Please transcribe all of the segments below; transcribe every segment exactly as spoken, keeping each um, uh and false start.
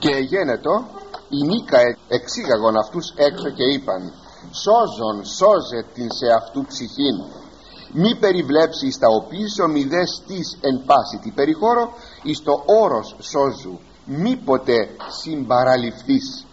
Και γένετο η Νίκα εξήγαγον αυτούς έξω και είπαν: σώζον σώζε την σε αυτού ψυχήν, μη περιβλέψει εις τα οπίσω μη δε στής εν πάση τη περιχώρο, εις το όρος σώζου μη ποτέ συμπαραληφθείς.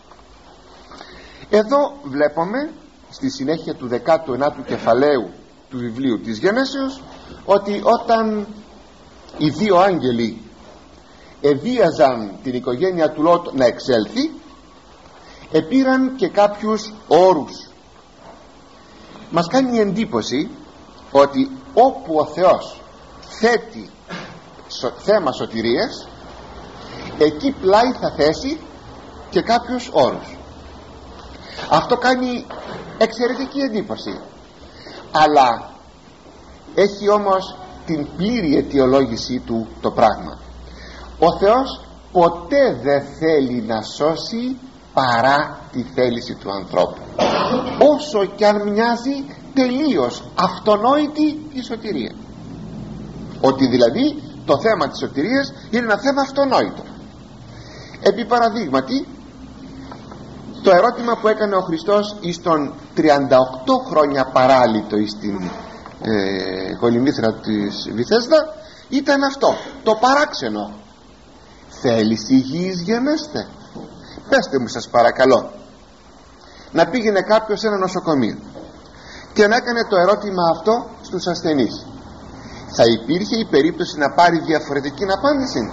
Εδώ βλέπουμε στη συνέχεια του δεκάτου ενάτου κεφαλαίου του βιβλίου της Γενέσεως ότι όταν οι δύο άγγελοι εβίαζαν την οικογένεια του Λότ να εξέλθει, επήραν και κάποιους όρους. Μας κάνει εντύπωση ότι όπου ο Θεός θέτει θέμα σωτηρίας, εκεί πλάι θα θέσει και κάποιους όρους. Αυτό κάνει εξαιρετική εντύπωση, αλλά έχει όμως την πλήρη αιτιολόγησή του το πράγμα. Ο Θεός ποτέ δεν θέλει να σώσει παρά τη θέληση του ανθρώπου, όσο κι αν μοιάζει τελείως αυτονόητη η σωτηρία. Ότι δηλαδή το θέμα της σωτηρίας είναι ένα θέμα αυτονόητο. Επί παραδείγματι, το ερώτημα που έκανε ο Χριστός εις τον τριάντα οκτώ χρόνια παράλυτο στην ε, κολυμβήθρα της Βηθέσδα ήταν αυτό το παράξενο: θέλεις υγιείς γενέστε? Πέστε μου σας παρακαλώ. Να πήγαινε κάποιος σε ένα νοσοκομείο και να έκανε το ερώτημα αυτό στους ασθενείς, θα υπήρχε η περίπτωση να πάρει διαφορετική απάντηση?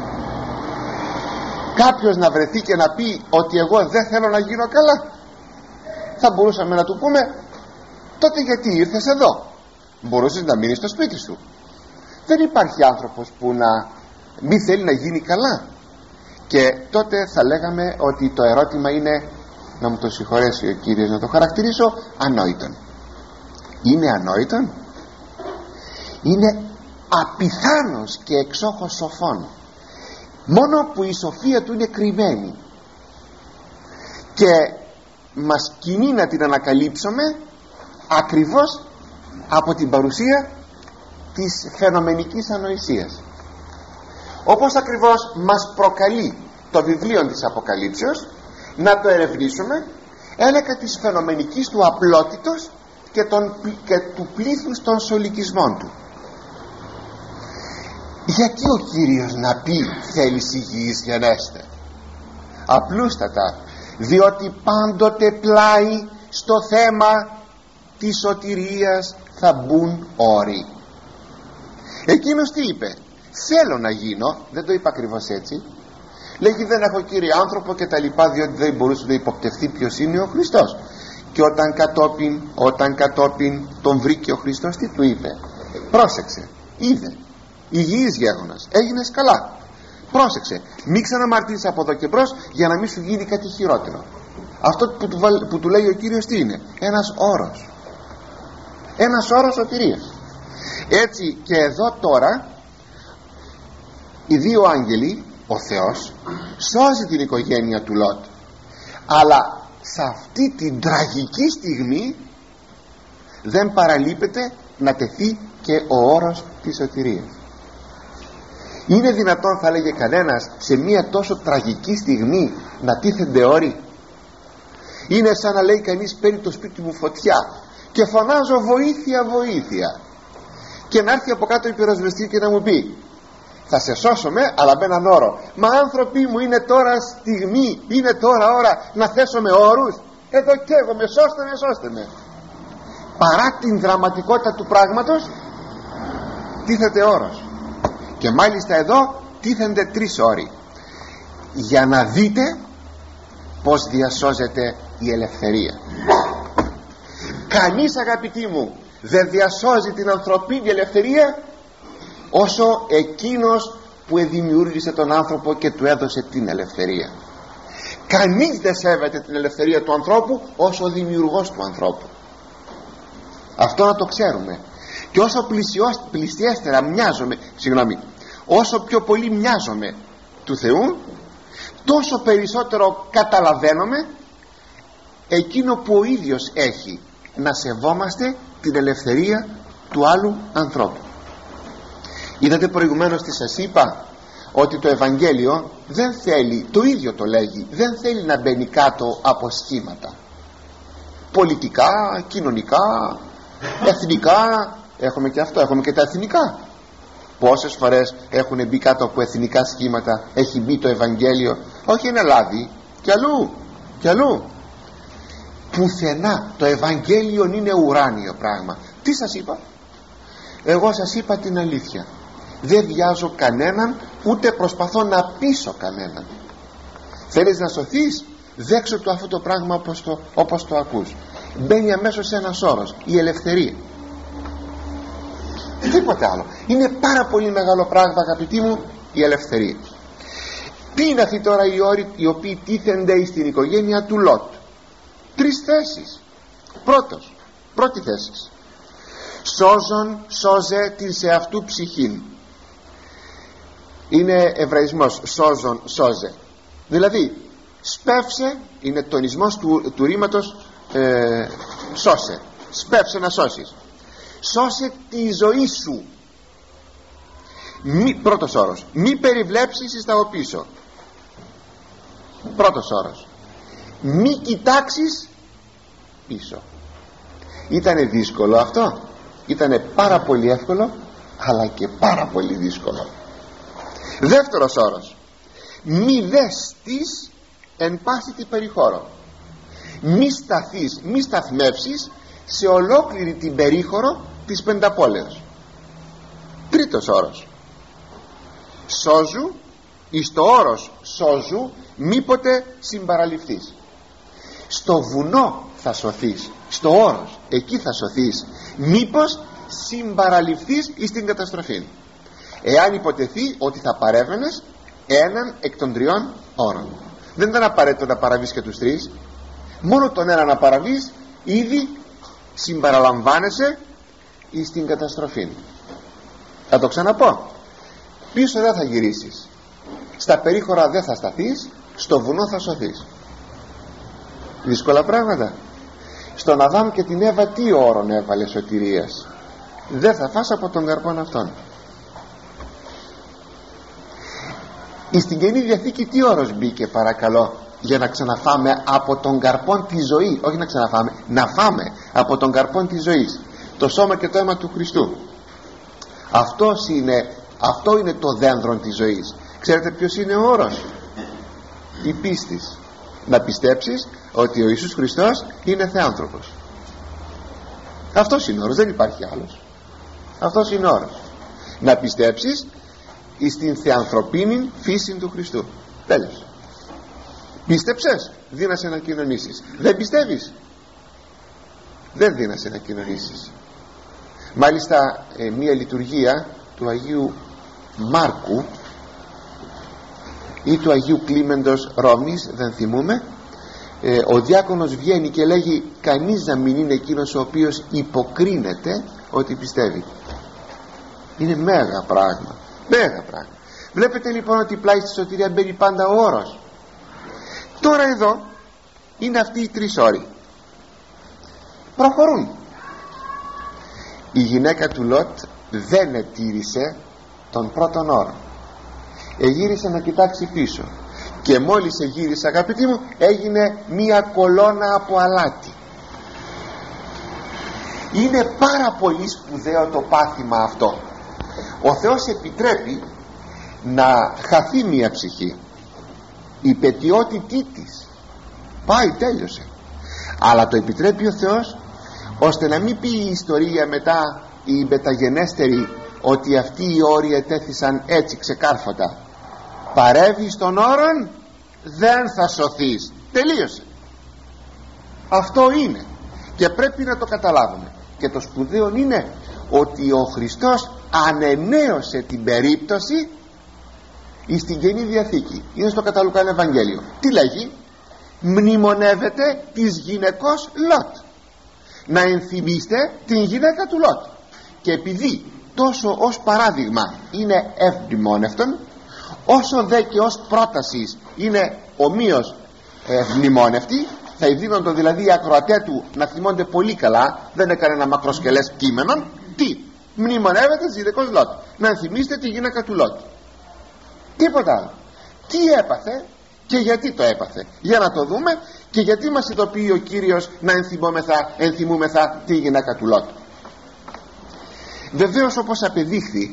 Κάποιος να βρεθεί και να πει ότι εγώ δεν θέλω να γίνω καλά? Θα μπορούσαμε να του πούμε: τότε γιατί ήρθες εδώ? Μπορούσες να μείνεις στο σπίτι σου. Δεν υπάρχει άνθρωπος που να μη θέλει να γίνει καλά. Και τότε θα λέγαμε ότι το ερώτημα είναι, να μου το συγχωρέσει ο Κύριος να το χαρακτηρίσω, ανόητον. Είναι ανόητον? Είναι απιθάνος και εξόχως σοφών, μόνο που η σοφία του είναι κρυμμένη και μας κινεί να την ανακαλύψουμε ακριβώς από την παρουσία της φαινομενικής ανοησίας. Όπως ακριβώς μας προκαλεί το βιβλίο της Αποκαλύψεως να το ερευνήσουμε ένεκα της φαινομενικής του απλότητος και, τον, και του πλήθους των σολικισμών του. Γιατί ο Κύριος να πει θέλεις υγιείς γενέστε? Απλούστατα διότι πάντοτε πλάι στο θέμα της σωτηρίας θα μπουν όροι. Εκείνος τι είπε? Θέλω να γίνω, δεν το είπα ακριβώς έτσι. Λέγει δεν έχω Κύριε άνθρωπο και τα λοιπά, διότι δεν μπορούσε να υποπτευθεί ποιος είναι ο Χριστός. Και όταν κατόπιν, όταν κατόπιν τον βρήκε ο Χριστός, τι του είπε? Πρόσεξε, είδε, υγιής γέγονας, έγινες καλά. Πρόσεξε, μην ξαναμαρτύρεις από εδώ και μπρος για να μην σου γίνει κάτι χειρότερο. Αυτό που του, που του λέει ο Κύριος τι είναι? Ένας όρος. Ένας όρος σωτηρίας. Έτσι και εδώ τώρα οι δύο άγγελοι, ο Θεός σώζει την οικογένεια του Λότ, αλλά σε αυτή την τραγική στιγμή δεν παραλείπεται να τεθεί και ο όρος της σωτηρίας. Είναι δυνατόν, θα λέγε κανένας, σε μια τόσο τραγική στιγμή να τίθενται όροι? Είναι σαν να λέει κανείς παίρνει το σπίτι μου φωτιά και φωνάζω βοήθεια βοήθεια, και να έρθει από κάτω η πυροσβεστή και να μου πει θα σε σώσουμε αλλά με έναν όρο. Μα άνθρωποι μου, είναι τώρα στιγμή, είναι τώρα ώρα να θέσουμε όρους? Εδώ καίγομαι, σώστε με, σώστε με. Παρά την δραματικότητα του πράγματος τίθεται όρος. Και μάλιστα εδώ τίθενται τρεις όροι, για να δείτε πως διασώζεται η ελευθερία. Κανείς, αγαπητοί μου, δεν διασώζει την ανθρωπίνη ελευθερία όσο εκείνος που δημιούργησε τον άνθρωπο και του έδωσε την ελευθερία. Κανείς δεν σέβεται την ελευθερία του ανθρώπου όσο ο δημιουργός του ανθρώπου. Αυτό να το ξέρουμε. Και όσο πλησιέστερα μοιάζομαι, συγγνώμη, όσο πιο πολύ μοιάζομαι του Θεού, τόσο περισσότερο καταλαβαίνουμε εκείνο που ο ίδιος έχει, να σεβόμαστε την ελευθερία του άλλου ανθρώπου. Είδατε προηγουμένως τι σας είπα? ότι το Ευαγγέλιο δεν θέλει, το ίδιο το λέγει, δεν θέλει να μπαίνει κάτω από σχήματα πολιτικά, κοινωνικά, εθνικά. Έχουμε και αυτό, έχουμε και τα εθνικά. Πόσες φορές έχουν μπει κάτω από εθνικά σχήματα, έχει μπει το Ευαγγέλιο, όχι εν Ελλάδη, κι αλλού, κι αλλού. Πουθενά. Το Ευαγγέλιο είναι ουράνιο πράγμα. Τι σας είπα? Εγώ σας είπα την αλήθεια. Δεν βιάζω κανέναν, ούτε προσπαθώ να πείσω κανέναν. Θέλεις να σωθείς, δέξω του αυτό το πράγμα όπως το, όπως το ακούς. Μπαίνει αμέσως ένας όρος, η ελευθερία. Τίποτε άλλο. Είναι πάρα πολύ μεγάλο πράγμα, αγαπητοί μου, η ελευθερία. Τι είναι αυτοί τώρα οι όροι οι οποίοι τίθενται στην οικογένεια του Λότ? Τρεις θέσεις. Πρώτος, πρώτη θέση, σώζον σώζε την σε αυτού ψυχήν. Είναι εβραϊσμός, σώζον σώζε, δηλαδή σπεύσε, είναι τονισμός του, του ρήματος ε, σώσε, σπεύσε να σώσεις. Σώσε τη ζωή σου. Μη, πρώτος όρος, μη περιβλέψεις εις τα οπίσω. Πρώτος όρος, μη κοιτάξεις πίσω. Ήτανε δύσκολο αυτό? Ήτανε πάρα πολύ εύκολο, αλλά και πάρα πολύ δύσκολο. Δεύτερος όρος, μη δέστης εν πάση την περιχώρο. Μη σταθείς, μη σταθμεύσεις σε ολόκληρη την περίχωρο της πενταπόλεως. Τρίτος όρος, σώζου, εις το όρος σώζου μήποτε συμπαραληφθείς. Στο βουνό θα σωθείς, στο όρος εκεί θα σωθείς, μήπως συμπαραληφθείς εις την καταστροφή. Εάν υποτεθεί ότι θα παρέβαινες έναν εκ των τριών όρων. Δεν ήταν απαραίτητο να παραβείς και τους τρεις. Μόνο τον ένα να παραβείς, ήδη συμπαραλαμβάνεσαι εις την καταστροφή. Θα το ξαναπώ, πίσω δεν θα γυρίσεις, στα περίχωρα δεν θα σταθείς, στο βουνό θα σωθείς. Δύσκολα πράγματα. Στον Αδάμ και την Εύα τι όρον έβαλε σωτηρίας? Δεν θα φας από τον καρπόν αυτόν. Στην Καινή Διαθήκη τι όρος μπήκε, παρακαλώ, για να ξαναφάμε από τον καρπόν τη ζωή? Όχι να ξαναφάμε, να φάμε από τον καρπόν της ζωής, το σώμα και το αίμα του Χριστού. Αυτός είναι, αυτό είναι το δένδρο της ζωής. Ξέρετε ποιος είναι ο όρος? Η πίστης. Να πιστέψεις ότι ο Ιησούς Χριστός είναι Θεάνθρωπος. Αυτός είναι ο όρος, δεν υπάρχει άλλος. Αυτός είναι ο όρος. Να πιστέψεις στην θεανθρωπίνη φύση του Χριστού. Τέλος. Πίστεψες, δύνασαι να κοινωνήσεις. Δεν πιστεύεις, δεν δύνασαι να κοινωνήσεις. Μάλιστα ε, μία λειτουργία του Αγίου Μάρκου ή του Αγίου Κλίμεντος Ρώμης, δεν θυμούμαι, ε, ο διάκονος βγαίνει και λέγει κανείς να μην είναι εκείνος ο οποίος υποκρίνεται ότι πιστεύει. Είναι μέγα πράγμα, μέγα πράγμα. Βλέπετε λοιπόν ότι πλάι στη σωτηρία μπαίνει πάντα ο όρος. Τώρα εδώ είναι αυτοί οι τρεις όροι, προχωρούν. Η γυναίκα του Λότ δεν ετήρησε τον πρώτον όρο, εγύρισε να κοιτάξει πίσω, και μόλις εγύρισε, αγαπητοί μου, έγινε μία κολόνα από αλάτι. Είναι πάρα πολύ σπουδαίο το πάθημα αυτό. Ο Θεός επιτρέπει να χαθεί μία ψυχή, η πετιότητή της πάει, τέλειωσε, αλλά το επιτρέπει ο Θεός ώστε να μην πει η ιστορία μετά, η μεταγενέστερη, ότι αυτοί οι όροι ετέθησαν έτσι ξεκάρφωτα. Παρεύεις των όρων, δεν θα σωθείς, τελείωσε. Αυτό είναι και πρέπει να το καταλάβουμε. Και το σπουδαίο είναι ότι ο Χριστός ανενέωσε την περίπτωση στην Καινή Διαθήκη. Είναι στο κατά Λουκά Ευαγγέλιο. Τι λέγει? Μνημονεύεται της γυναικός Λότ. Να ενθυμίστε την γυναίκα του Λότ. Και επειδή τόσο ως παράδειγμα είναι ευμνημόνευτον, όσο δε και ως πρόταση είναι ομοίως ευμνημόνευτη, θα ειδύνοντο δηλαδή οι ακροατέ του να θυμώνται πολύ καλά, δεν έκανε ένα μακροσκελές κείμενο. Τι? Μνημονεύεται της γυναικός Λότ. Να ενθυμίστε τη γυναίκα του Λότ. τίποτα άλλο. Τι έπαθε και γιατί το έπαθε? Για να το δούμε και γιατί μας ειδοποιεί ο Κύριος να ενθυμούμεθα, ενθυμούμεθα τη γυναίκα του Λότ. Βεβαίως, όπως απεδείχθη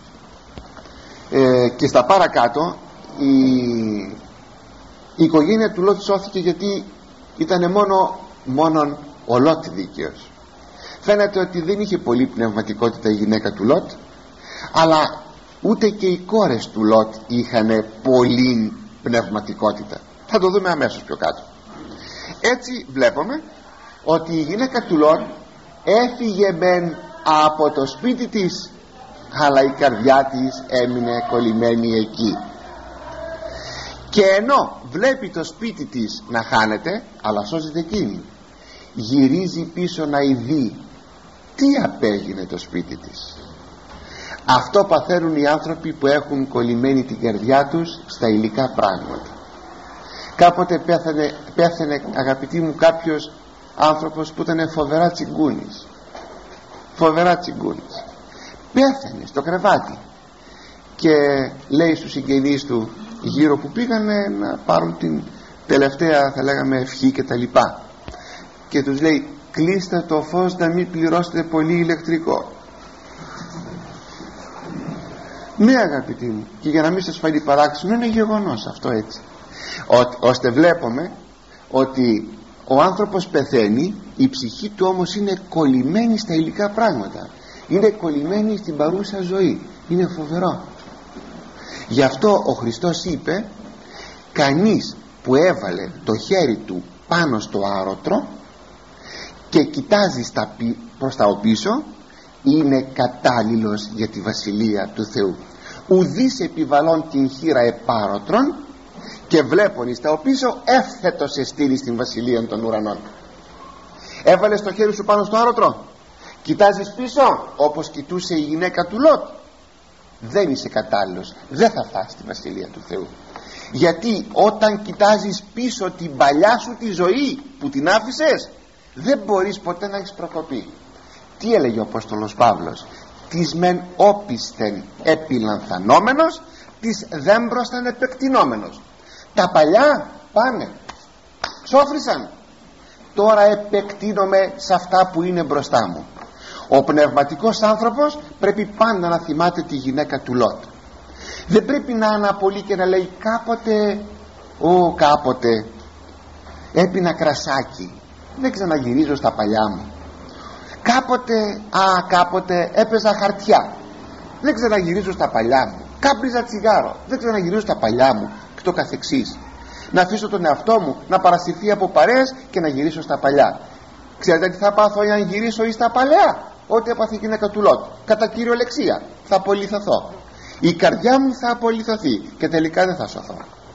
ε, και στα παρακάτω, η, η οικογένεια του Λότ σώθηκε γιατί ήταν μόνο μόνον ο Λότ δίκαιος. Φαίνεται ότι δεν είχε πολύ πνευματικότητα η γυναίκα του Λότ, αλλά ούτε και οι κόρες του Λότ είχαν πολύ πνευματικότητα. Θα το δούμε αμέσως πιο κάτω. Έτσι βλέπουμε ότι η γυναίκα του Λότ έφυγε μεν από το σπίτι της, αλλά η καρδιά της έμεινε κολλημένη εκεί. Και ενώ βλέπει το σπίτι της να χάνεται, αλλά σώζεται εκείνη, γυρίζει πίσω να ειδεί τι απέγινε το σπίτι της. Αυτό παθαίνουν οι άνθρωποι που έχουν κολλημένη την καρδιά τους στα υλικά πράγματα. Κάποτε πέθανε, πέθανε αγαπητοί μου κάποιος άνθρωπος που ήταν φοβερά τσιγκούνης, φοβερά τσιγκούνης. Πέθανε στο κρεβάτι και λέει στους συγγενείς του γύρω που πήγανε να πάρουν την τελευταία, θα λέγαμε, ευχή και τα λοιπά, και τους λέει: κλείστε το φως να μην πληρώσετε πολύ ηλεκτρικό. Ναι, αγαπητοί μου, και για να μην σας φανεί παράξενο, είναι γεγονός αυτό, έτσι. Ό, ώστε βλέπουμε ότι ο άνθρωπος πεθαίνει, η ψυχή του όμως είναι κολλημένη στα υλικά πράγματα, είναι κολλημένη στην παρούσα ζωή. Είναι φοβερό. Γι' αυτό ο Χριστός είπε: κανείς που έβαλε το χέρι του πάνω στο άρωτρο και κοιτάζει στα, προς τα οπίσω, είναι κατάλληλος για τη βασιλεία του Θεού. Ουδείς επιβαλών την χείρα επάρωτρον και βλέπουν εις τα οπίσω, εύθετος εστίρει στην βασιλεία των ουρανών. Έβαλες το χέρι σου πάνω στο άρωτρο, κοιτάζεις πίσω όπως κοιτούσε η γυναίκα του Λότ, δεν είσαι κατάλληλος, δεν θα φτάσεις στη βασιλεία του Θεού. Γιατί όταν κοιτάζεις πίσω την παλιά σου τη ζωή που την άφησες, δεν μπορείς ποτέ να έχεις προκοπεί. Τι έλεγε ο Απόστολος Παύλος? Της μεν όπισθεν επιλανθανόμενος, της δέμπροσθεν επεκτηνόμενος. Τα παλιά πάνε, ξόφρισαν, τώρα επεκτείνομαι σε αυτά που είναι μπροστά μου. Ο πνευματικός άνθρωπος πρέπει πάντα να θυμάται τη γυναίκα του Λότ. Δεν πρέπει να αναπολύει και να λέει κάποτε, ω κάποτε έπινα κρασάκι, δεν ξαναγυρίζω στα παλιά μου. Κάποτε, α κάποτε έπαιζα χαρτιά, δεν ξαναγυρίζω στα παλιά μου. Κάμπριζα τσιγάρο, δεν ξαναγυρίζω στα παλιά μου, και το καθεξής. Να αφήσω τον εαυτό μου να παρασυρθεί από παρέες και να γυρίσω στα παλιά. Ξέρετε τι θα πάθω εάν γυρίσω εις τα παλιά? Ό,τι έπαθε η γυναίκα του Λότ, κατά κυριολεξία, θα απολυθωθώ. Η καρδιά μου θα απολυθωθεί και τελικά δεν θα σωθώ.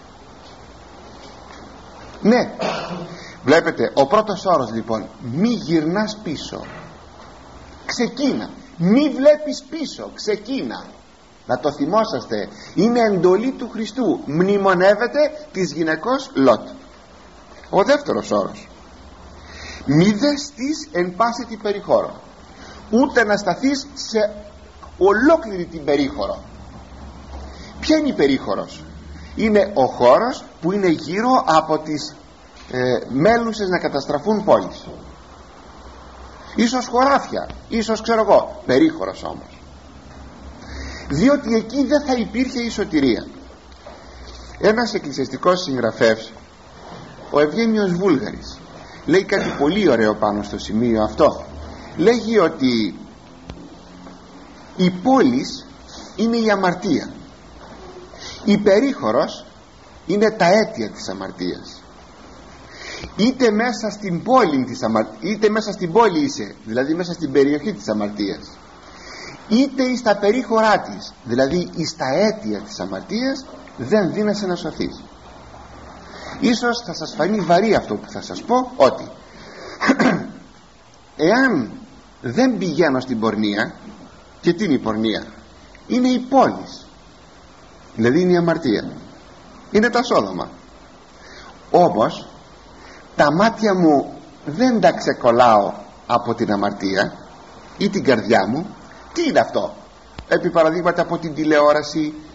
Ναι, βλέπετε, ο πρώτος όρος λοιπόν: μη γυρνάς πίσω, ξεκίνα. Μη βλέπεις πίσω, ξεκίνα. Να το θυμόσαστε, είναι εντολή του Χριστού. Μνημονεύεται της γυναικός Λότ. Ο δεύτερος όρος: μη δεστείς εν πάση την περιχώρο, ούτε να σταθείς σε ολόκληρη την περίχωρο. Ποια είναι η περίχωρος? Είναι ο χώρος που είναι γύρω από τις ε, μέλουσες να καταστραφούν πόλεις. Ίσως χωράφια, ίσως ξέρω εγώ, περίχωρος όμως, διότι εκεί δεν θα υπήρχε η σωτηρία. Ένας εκκλησιαστικός συγγραφεύς, ο Ευγένιος Βούλγαρης, λέει κάτι πολύ ωραίο πάνω στο σημείο αυτό. Λέγει ότι η πόλης είναι η αμαρτία, η περίχωρος είναι τα αίτια της αμαρτίας. Είτε μέσα στην πόλη της αμαρ... είτε μέσα στην πόλη είσαι, δηλαδή μέσα στην περιοχή της αμαρτίας, είτε εις τα περίχωρά της, δηλαδή εις τα αίτια της αμαρτίας, δεν δίνεσαι να σωθείς. Ίσως θα σας φανεί βαρύ αυτό που θα σας πω, ότι εάν δεν πηγαίνω στην πορνεία, και τι είναι η πορνεία? Είναι η πόλη, δηλαδή είναι η αμαρτία, είναι τα Σόδομα. Όμως τα μάτια μου δεν τα ξεκολλάω από την αμαρτία ή την καρδιά μου. Τι είναι αυτό? Επί παραδείγματα από την τηλεόραση,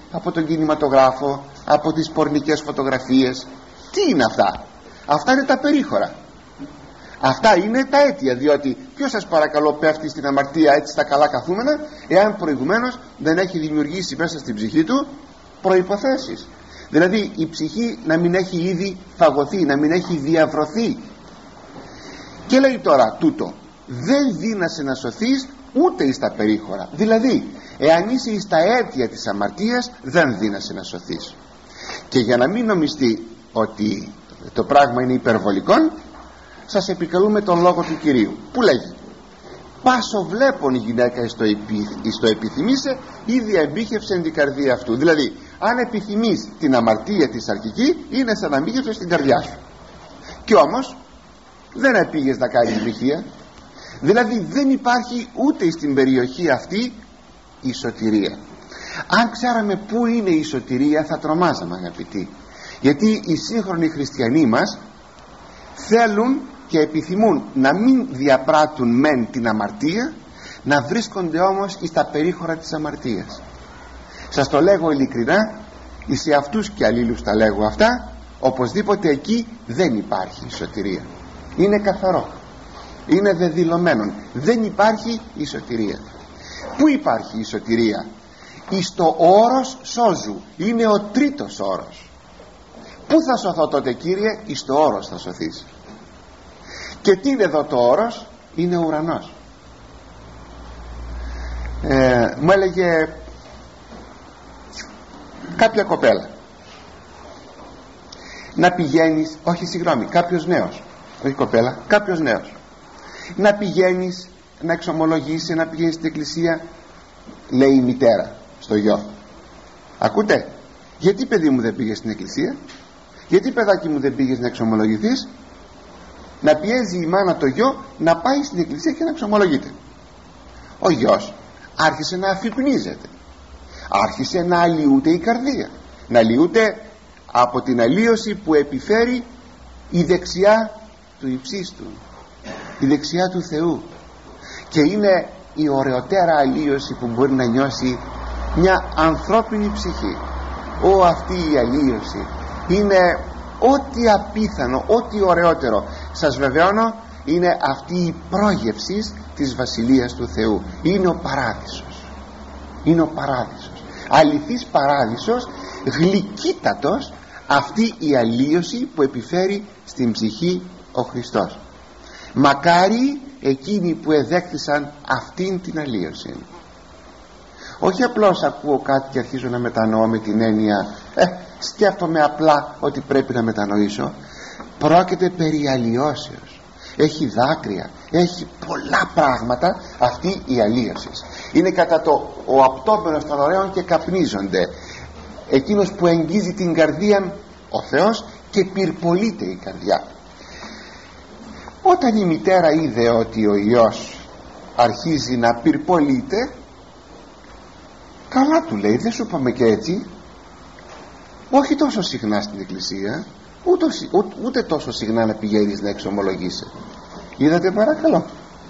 από τον κινηματογράφο, από τις πορνικές φωτογραφίες. Τι είναι αυτά? Αυτά είναι τα περίχωρα. Αυτά είναι τα αίτια, διότι ποιος σας παρακαλώ πέφτει στην αμαρτία έτσι στα καλά καθούμενα, εάν προηγουμένως δεν έχει δημιουργήσει μέσα στην ψυχή του προϋποθέσεις? Δηλαδή η ψυχή να μην έχει ήδη φαγωθεί, να μην έχει διαβρωθεί. Και λέει τώρα τούτο, δεν δύνασε να σωθείς ούτε εις τα περίχωρα. Δηλαδή εάν είσαι εις τα αίτια της αμαρτίας, δεν δύνασε να σωθείς. Και για να μην νομιστεί ότι το πράγμα είναι υπερβολικό, σας επικαλούμε τον λόγο του Κυρίου που λέγει: πάσο βλέπων η γυναίκα εις το, επι, εις το επιθυμήσε, ήδη εμπήχευσεν την καρδία αυτού. Δηλαδή αν επιθυμείς την αμαρτία της αρχική, είναι σαν να μπήχευσες στην καρδιά σου. Και όμως δεν επήγες να κάνεις μπηχεία. Δηλαδή δεν υπάρχει ούτε στην περιοχή αυτή η σωτηρία. Αν ξέραμε πού είναι η σωτηρία, θα τρομάζαμε, αγαπητοί, γιατί οι σύγχρονοι χριστιανοί μας θέλουν και επιθυμούν να μην διαπράττουν μεν την αμαρτία, να βρίσκονται όμως στα περίχωρα της αμαρτίας. Σας το λέγω ειλικρινά, σε αυτούς και αλλήλους τα λέγω αυτά, οπωσδήποτε εκεί δεν υπάρχει η σωτηρία. Είναι καθαρό, είναι δεδηλωμένο, δεν υπάρχει η σωτηρία. Πού υπάρχει η σωτηρία? Εις το όρος σώζου, είναι ο τρίτος όρος. Πού θα σωθώ τότε, Κύριε? Εις το όρος θα σωθείς. Και τι είναι εδώ το όρος? Είναι ο ουρανός. ε, μου έλεγε κάποια κοπέλα να πηγαίνεις, όχι συγγνώμη, κάποιος νέος, όχι κοπέλα, κάποιος νέος, να πηγαίνεις να εξομολογήσεις, να πηγαίνεις στην εκκλησία. Λέει η μητέρα στο γιο: ακούτε, γιατί παιδί μου δεν πήγες στην εκκλησία? Γιατί παιδάκι μου δεν πήγες να εξομολογηθείς? Να πιέζει η μάνα το γιο να πάει στην εκκλησία και να εξομολογείται. Ο γιος άρχισε να αφυπνίζεται, άρχισε να αλλοιούται η καρδία, να αλλοιούται από την αλλίωση που επιφέρει η δεξιά του υψίστου, η δεξιά του Θεού. Και είναι η ωραιότερα αλλίωση που μπορεί να νιώσει μια ανθρώπινη ψυχή. Ω, αυτή η αλλίωση είναι ό,τι απίθανο, ό,τι ωραιότερο. Σας βεβαιώνω, είναι αυτή η πρόγευση της Βασιλείας του Θεού. Είναι ο παράδεισος, είναι ο παράδεισος, αληθής παράδεισος, γλυκύτατος αυτή η αλλίωση που επιφέρει στην ψυχή ο Χριστός. Μακάρι εκείνοι που εδέχθησαν αυτήν την αλλίωση. Όχι απλώς ακούω κάτι και αρχίζω να μετανοώ με την έννοια ε, σκέφτομαι απλά ότι πρέπει να μετανοήσω. Πρόκειται περί αλλοιώσεως. Έχει δάκρυα, έχει πολλά πράγματα αυτή η αλλίωση. Είναι κατά το ο απτόμενος των ωραίων και καπνίζονται. Εκείνος που εγγίζει την καρδία ο Θεός και πυρπολείται η καρδιά. Όταν η μητέρα είδε ότι ο ιός αρχίζει να πυρπολείται, καλά του λέει, δεν σου είπαμε και έτσι? Όχι τόσο συχνά στην εκκλησία, ούτε, ούτε τόσο συχνά να πηγαίνεις να εξομολογείσαι. Είδατε, παρακαλώ?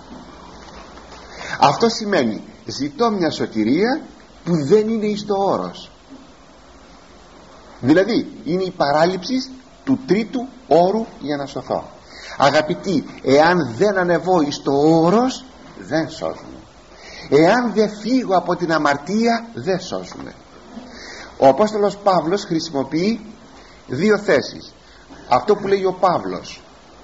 Αυτό σημαίνει ζητώ μια σωτηρία που δεν είναι εις το όρος. Δηλαδή είναι η παράληψη του τρίτου όρου για να σωθώ. Αγαπητοί, εάν δεν ανεβώ εις το όρος, δεν σώζουμε. Εάν δεν φύγω από την αμαρτία, δεν σώζουμε. Ο Απόστολος Παύλος χρησιμοποιεί δύο θέσεις. Αυτό που λέει ο Παύλος,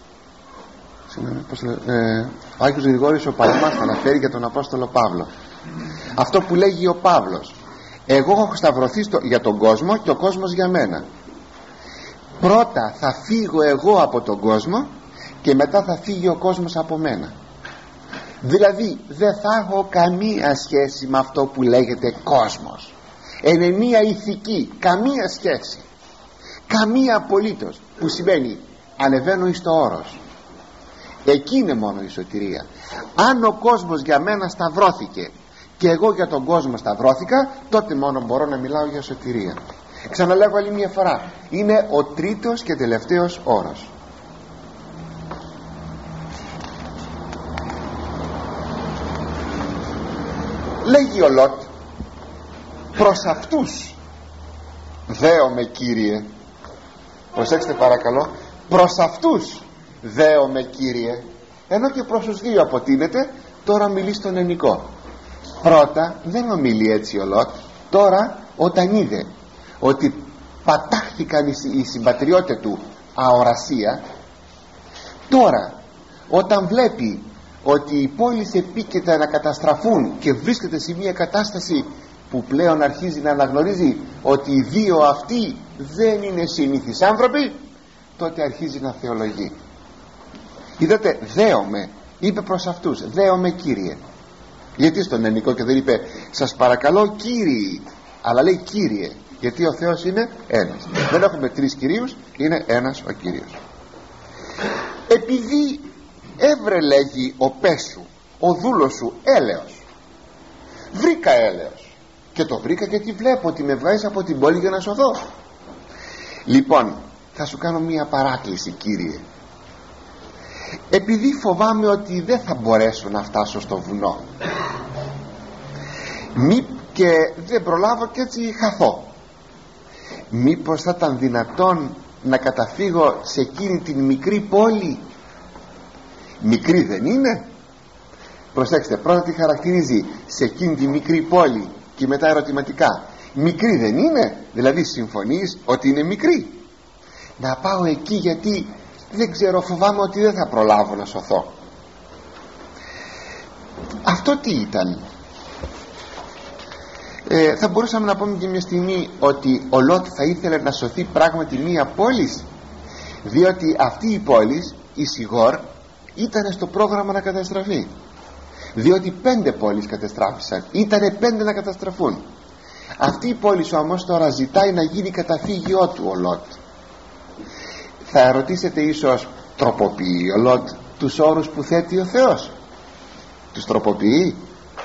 ε, ο Άγιος Γρηγόρης ο Παλαμάς θα αναφέρει για τον Απόστολο Παύλο. Αυτό που λέγει ο Παύλος: εγώ έχω σταυρωθεί στο, για τον κόσμο και ο κόσμος για μένα. Πρώτα θα φύγω εγώ από τον κόσμο και μετά θα φύγει ο κόσμος από μένα. Δηλαδή δεν θα έχω καμία σχέση με αυτό που λέγεται κόσμος. Είναι μία ηθική, καμία σχέση, καμία απολύτως, που σημαίνει ανεβαίνω εις το όρος. Εκεί είναι μόνο η σωτηρία. Αν ο κόσμος για μένα σταυρώθηκε και εγώ για τον κόσμο σταυρώθηκα, τότε μόνο μπορώ να μιλάω για σωτηρία. Ξαναλέγω άλλη μια φορά, είναι ο τρίτος και τελευταίος όρος. Λέγει ο Λότ προς αυτούς δέομαι Κύριε, προσέξτε παρακαλώ, προς αυτούς δέομαι Κύριε, ενώ και προς τους δύο αποτείνεται. Τώρα μιλεί στον ενικό. Πρώτα δεν ομιλεί έτσι ο Λότ. Τώρα όταν είδε ότι πατάχθηκαν οι συμπατριώτες του αορασία, τώρα όταν βλέπει ότι οι πόλεις επίκειται να καταστραφούν και βρίσκεται σε μια κατάσταση που πλέον αρχίζει να αναγνωρίζει ότι οι δύο αυτοί δεν είναι συνήθεις άνθρωποι, τότε αρχίζει να θεολογεί. Είδατε, δέομαι, είπε προς αυτούς, δέομαι Κύριε. Γιατί στον ελληνικό και δεν είπε σας παρακαλώ Κύριοι, αλλά λέει Κύριε, γιατί ο Θεός είναι ένας. Δεν έχουμε τρεις κυρίους, είναι ένας ο Κύριος. Επειδή έβρε, λέγει, ο πες σου, ο δούλος σου έλεος, βρήκα έλεος και το βρήκα γιατί βλέπω ότι με βγάζεις από την πόλη για να σωθώ. Λοιπόν, θα σου κάνω μία παράκληση Κύριε. Επειδή φοβάμαι ότι δεν θα μπορέσω να φτάσω στο βουνό, μη και δεν προλάβω και έτσι χαθώ, μήπως θα ήταν δυνατόν να καταφύγω σε εκείνη την μικρή πόλη? Μικρή δεν είναι? Προσέξτε, πρώτα τη χαρακτηρίζει, σε εκείνη τη μικρή πόλη, και μετά ερωτηματικά, μικρή δεν είναι? Δηλαδή συμφωνείς ότι είναι μικρή? Να πάω εκεί γιατί δεν ξέρω, φοβάμαι ότι δεν θα προλάβω να σωθώ. Αυτό τι ήταν? Ε, θα μπορούσαμε να πούμε και μια στιγμή ότι ο Λότ θα ήθελε να σωθεί πράγματι μία πόλη, διότι αυτή η πόλη, η Σιγόρ, ήταν στο πρόγραμμα να καταστραφεί, διότι πέντε πόλεις καταστράφησαν, ήτανε πέντε να καταστραφούν. Αυτή η πόλη όμως τώρα ζητάει να γίνει καταφύγιό του ο Λότ. Θα ερωτήσετε ίσως, τροποποιεί ο Λότ τους όρους που θέτει ο Θεός? Τους τροποποιεί?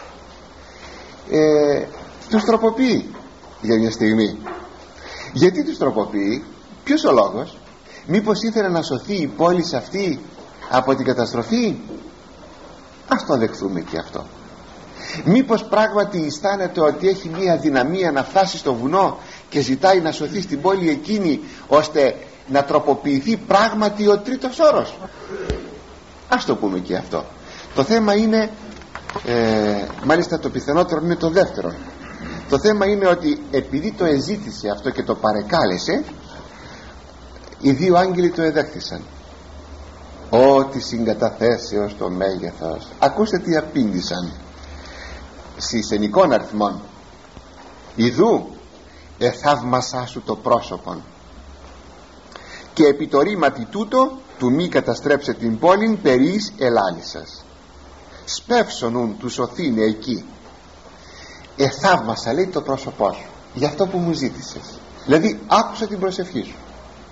Ε, τους τροποποιεί για μια στιγμή. Γιατί τους τροποποιεί? Ποιος ο λόγος? Μήπως ήθελε να σωθεί η πόλη αυτή από την καταστροφή? Ας το δεχθούμε και αυτό. Μήπως πράγματι αισθάνεται ότι έχει μια δυναμία να φτάσει στο βουνό και ζητάει να σωθεί στην πόλη εκείνη, ώστε να τροποποιηθεί πράγματι ο τρίτος όρος? Ας το πούμε και αυτό. Το θέμα είναι ε, μάλιστα το πιθανότερο είναι το δεύτερο. Το θέμα είναι ότι επειδή το εζήτησε αυτό και το παρεκάλεσε, οι δύο άγγελοι το εδέχθησαν. Ω τη συγκαταθέσεως το μέγεθος. Ακούστε τι απήντησαν συσσενικών αριθμών. Ιδού εθαύμασά σου το πρόσωπον, και επί το ρήματι τούτο του μη καταστρέψε την πόλην περίς ελάλησας. Σπεύσονουν του σωθήνε εκεί. Εθαύμασα, λέει, το πρόσωπό σου για αυτό που μου ζήτησες. Δηλαδή άκουσα την προσευχή σου,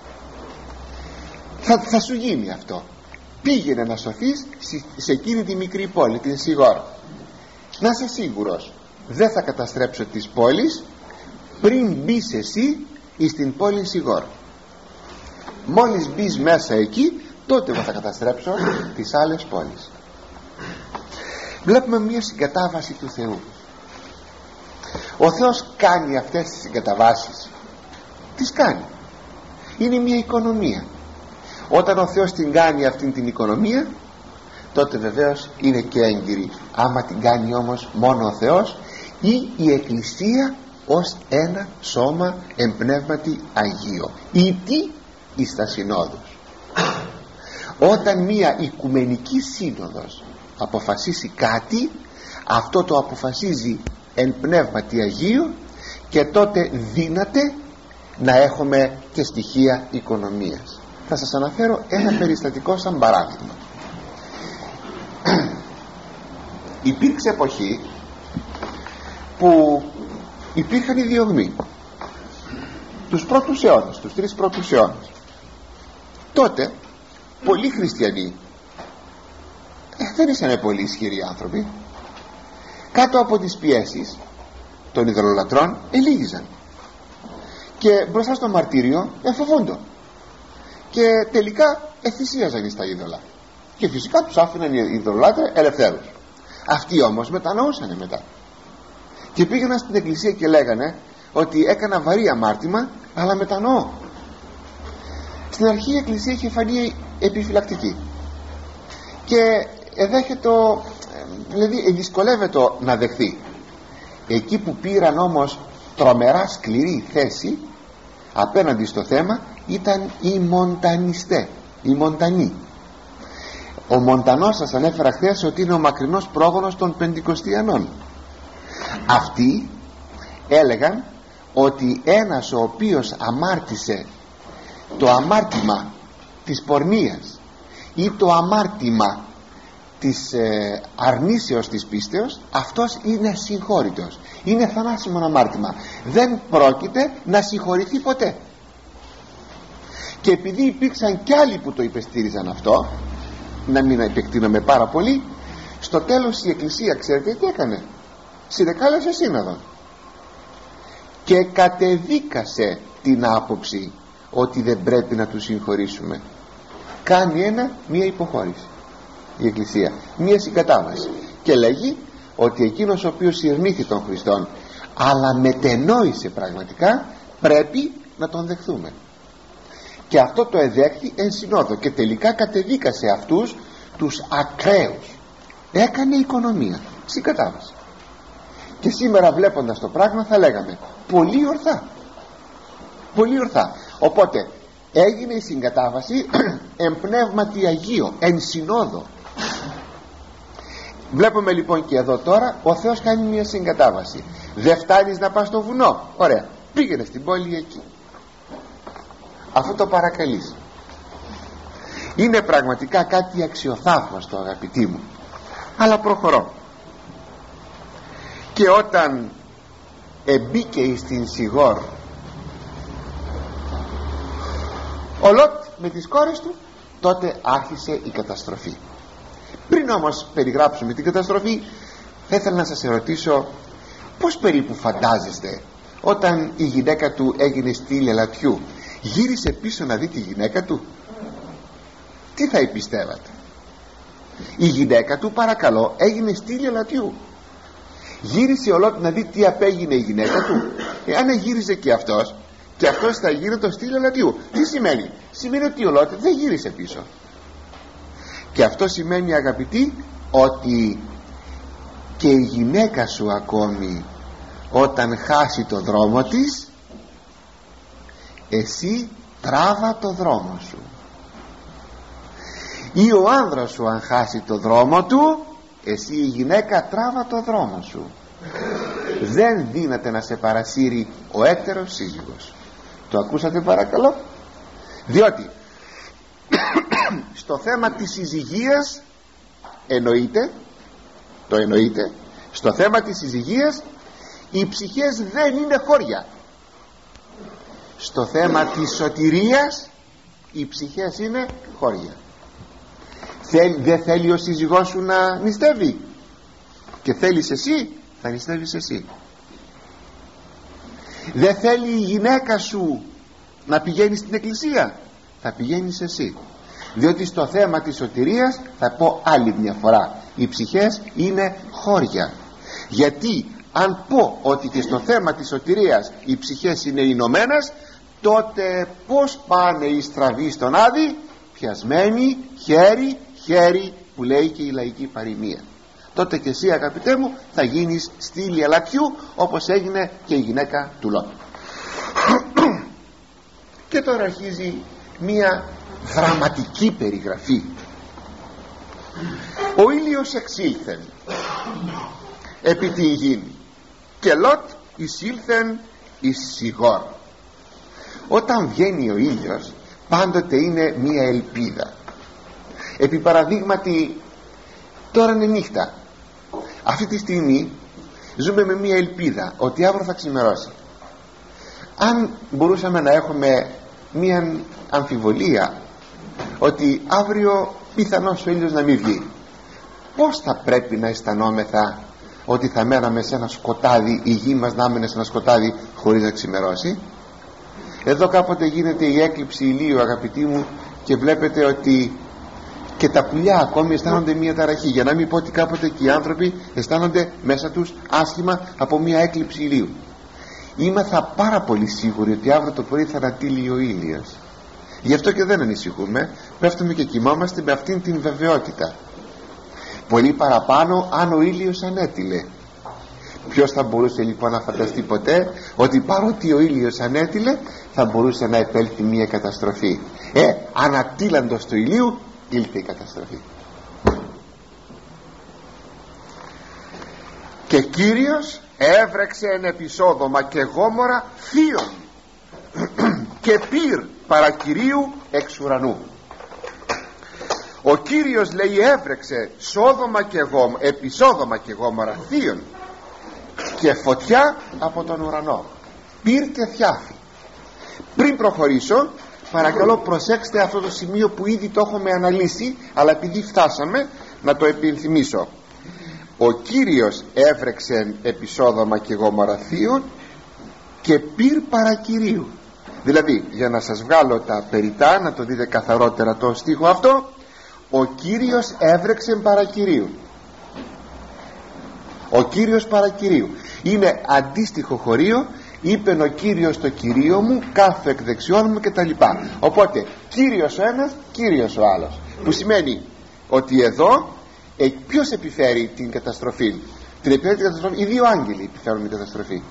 θα, θα σου γίνει αυτό. Πήγαινε να σωθείς σε εκείνη τη μικρή πόλη, την Σιγόρ. Να είσαι σίγουρος, δεν θα καταστρέψω τις πόλεις πριν μπεις εσύ στην πόλη Σιγόρ. Μόλις μπεις μέσα εκεί, τότε εγώ θα καταστρέψω τις άλλες πόλεις. Βλέπουμε μια συγκατάβαση του Θεού. Ο Θεός κάνει αυτές τις συγκαταβάσεις. Τις κάνει. Είναι μια οικονομία. Όταν ο Θεός την κάνει αυτήν την οικονομία, τότε βεβαίως είναι και έγκυρη. Άμα την κάνει όμως μόνο ο Θεός ή η Εκκλησία ως ένα σώμα εμπνεύματι Αγίο, ή τι εις τα συνόδους. Όταν μια οικουμενική σύνοδος αποφασίσει κάτι, αυτό το αποφασίζει εν πνεύματι Αγίου, και τότε δύναται να έχουμε και στοιχεία οικονομίας. Θα σας αναφέρω ένα περιστατικό σαν παράδειγμα. Υπήρξε εποχή που υπήρχαν οι διωγμοί, τους πρώτους αιώνες, τους τρεις πρώτους αιώνες. Τότε πολλοί χριστιανοί, ε, δεν ήσαν πολύ ισχυροί άνθρωποι, κάτω από τις πιέσεις των ειδωλολατρών ελίγιζαν, και μπροστά στο μαρτύριο εφοβούντο, και τελικά εθυσίαζαν εις τα είδωλα, και φυσικά τους άφηναν οι ειδωλολάτρες ελευθέρους. Αυτοί όμως μετανοούσαν μετά και πήγαιναν στην εκκλησία και λέγανε ότι έκανα βαρύ αμάρτημα, αλλά μετανοώ. Στην αρχή η Εκκλησία είχε φανεί επιφυλακτική και εδέχεται, δηλαδή δυσκολεύεται να δεχθεί. Εκεί που πήραν όμως τρομερά σκληρή θέση απέναντι στο θέμα ήταν οι Μοντανιστές, οι Μοντανοί. Ο Μοντανός σας ανέφερα χθες ότι είναι ο μακρινός πρόγονος των Πεντηκοστιανών. Αυτοί έλεγαν ότι ένας ο οποίος αμάρτησε το αμάρτημα της πορνείας ή το αμάρτημα της ε, αρνήσεως της πίστεως, αυτός είναι συγχώρητος, είναι θανάσιμο αμάρτημα, δεν πρόκειται να συγχωρηθεί ποτέ. Και επειδή υπήρξαν κι άλλοι που το υπεστήριζαν αυτό, να μην επεκτείνομαι πάρα πολύ, στο τέλος η Εκκλησία, ξέρετε τι έκανε? Συνεκάλεσε σύνοδο και κατεδίκασε την άποψη ότι δεν πρέπει να τους συγχωρήσουμε. Κάνει ένα, μία υποχώρηση η Εκκλησία, μία συγκατάβαση, και λέγει ότι εκείνος ο οποίος συρνήθη τον Χριστόν αλλά μετενόησε πραγματικά, πρέπει να τον δεχθούμε. Και αυτό το εδέχθη εν συνόδο και τελικά κατεδίκασε αυτούς τους ακραίους, έκανε οικονομία, συγκατάβαση. Και σήμερα βλέποντας το πράγμα θα λέγαμε πολύ ορθά, πολύ ορθά. Οπότε έγινε η συγκατάβαση εν πνεύματι Αγίο, εν συνόδο. Βλέπουμε λοιπόν και εδώ τώρα ο Θεός κάνει μια συγκατάβαση. Δεν φτάνεις να πας στο βουνό, ωραία, πήγαινε στην πόλη εκεί. Αυτό το παρακαλείς. Είναι πραγματικά κάτι αξιοθαύμαστο, αγαπητοί μου. Αλλά προχωρώ. Και όταν εμπήκε στην Σιγόρ ο Λότ με τις κόρες του, τότε άρχισε η καταστροφή. Πριν όμως περιγράψουμε την καταστροφή, θα ήθελα να σας ερωτήσω πώς περίπου φαντάζεστε όταν η γυναίκα του έγινε στήλη ελατιού, γύρισε πίσω να δει τη γυναίκα του? Τι θα πιστεύατε? Η γυναίκα του, παρακαλώ, έγινε στήλη ελατιού. Γύρισε ο Λότ να δει τι απέγινε η γυναίκα του? Εάν γύριζε και αυτός, και αυτός θα γίνει το στήλη ελατιού. Τι σημαίνει? Σημαίνει ότι ο Λότ δεν γύρισε πίσω. Και αυτό σημαίνει, αγαπητοί, ότι και η γυναίκα σου ακόμη όταν χάσει το δρόμο της, εσύ τράβα το δρόμο σου. Ή ο άνδρας σου αν χάσει το δρόμο του, εσύ η γυναίκα τράβα το δρόμο σου. Δεν δύναται να σε παρασύρει ο έτερος σύζυγος. Το ακούσατε παρακαλώ? Διότι στο θέμα της συζυγίας εννοείται, το εννοείται, στο θέμα της συζυγίας οι ψυχές δεν είναι χώρια. Στο θέμα της σωτηρίας οι ψυχές είναι χώρια. Θέλ, δεν θέλει ο σύζυγός σου να νηστεύει και θέλεις εσύ, θα νηστεύεις εσύ. Δεν θέλει η γυναίκα σου να πηγαίνει στην εκκλησία, θα πηγαίνεις εσύ. Διότι στο θέμα της σωτηρίας, θα πω άλλη μια φορά, οι ψυχές είναι χώρια. Γιατί αν πω ότι και στο θέμα της σωτηρίας οι ψυχές είναι ενωμένες, τότε πως πάνε οι στραβοί στον Άδη? Πιασμένοι χέρι χέρι, που λέει και η λαϊκή παροιμία. Τότε και εσύ, αγαπητέ μου, θα γίνεις στήλη ελατιού, όπως έγινε και η γυναίκα του Λότ. Και τώρα αρχίζει μία δραματική περιγραφή. Ο ήλιος εξήλθεν επί τη γη και Λότ εισήλθεν εις Σιγόρ. Όταν βγαίνει ο ήλιος πάντοτε είναι μία ελπίδα. Επί παραδείγματι, τώρα είναι νύχτα, αυτή τη στιγμή ζούμε με μία ελπίδα ότι αύριο θα ξημερώσει. Αν μπορούσαμε να έχουμε μία αμφιβολία ότι αύριο πιθανώς ο ήλιος να μην βγει, πώς θα πρέπει να αισθανόμεθα ότι θα μέναμε σε ένα σκοτάδι, η γη μας να έμενε σε ένα σκοτάδι χωρίς να ξημερώσει? Εδώ κάποτε γίνεται η έκλειψη ηλίου, αγαπητοί μου, και βλέπετε ότι και τα πουλιά ακόμη αισθάνονται μια ταραχή, για να μην πω ότι κάποτε και οι άνθρωποι αισθάνονται μέσα τους άσχημα από μια έκλειψη ηλίου. Είμαθα πάρα πολύ σίγουροι ότι αύριο το πρωί θα ανατείλει ο ήλιος. Γι' αυτό και δεν ανησυχούμε, πέφτουμε και κοιμόμαστε με αυτήν την βεβαιότητα. Πολύ παραπάνω αν ο ήλιος ανέτειλε. Ποιος θα μπορούσε λοιπόν να φανταστεί ποτέ ότι παρότι ο ήλιος ανέτειλε θα μπορούσε να επέλθει μια καταστροφή? Ε, ανατείλαντος του ηλίου ήλθε η καταστροφή. Και Κύριος έβρεξε εν επί Σόδομα και Γόμορα θείον και πυρ παρακυρίου εξ ουρανού. Ο Κύριος, λέει, έβρεξε Σόδομα και Γόμορα, επί Σόδομα και Γόμορα θείον και φωτιά από τον ουρανό, πυρ και θιάφη. Πριν προχωρήσω, παρακαλώ προσέξτε αυτό το σημείο που ήδη το έχουμε αναλύσει, αλλά επειδή φτάσαμε να το επιθυμίσω. Ο Κύριος έβρεξε επί Σόδομα και Γόμορα θείον και πυρ παρακυρίου. Δηλαδή, για να σας βγάλω τα περιτά, να το δείτε καθαρότερα το στίχο αυτό, ο Κύριος έβρεξε παρακυρίου. Ο Κύριος παρακυρίου είναι αντίστοιχο χωρίο. Είπεν ο Κύριος το Κυρίο μου, κάθε εκ δεξιών μου κτλ. Οπότε Κύριος ο ένας, Κύριος ο άλλος, που σημαίνει ότι εδώ ε, ποιος επιφέρει την καταστροφή? Την επιφέρει την καταστροφή οι δύο άγγελοι, επιφέρουν την καταστροφή.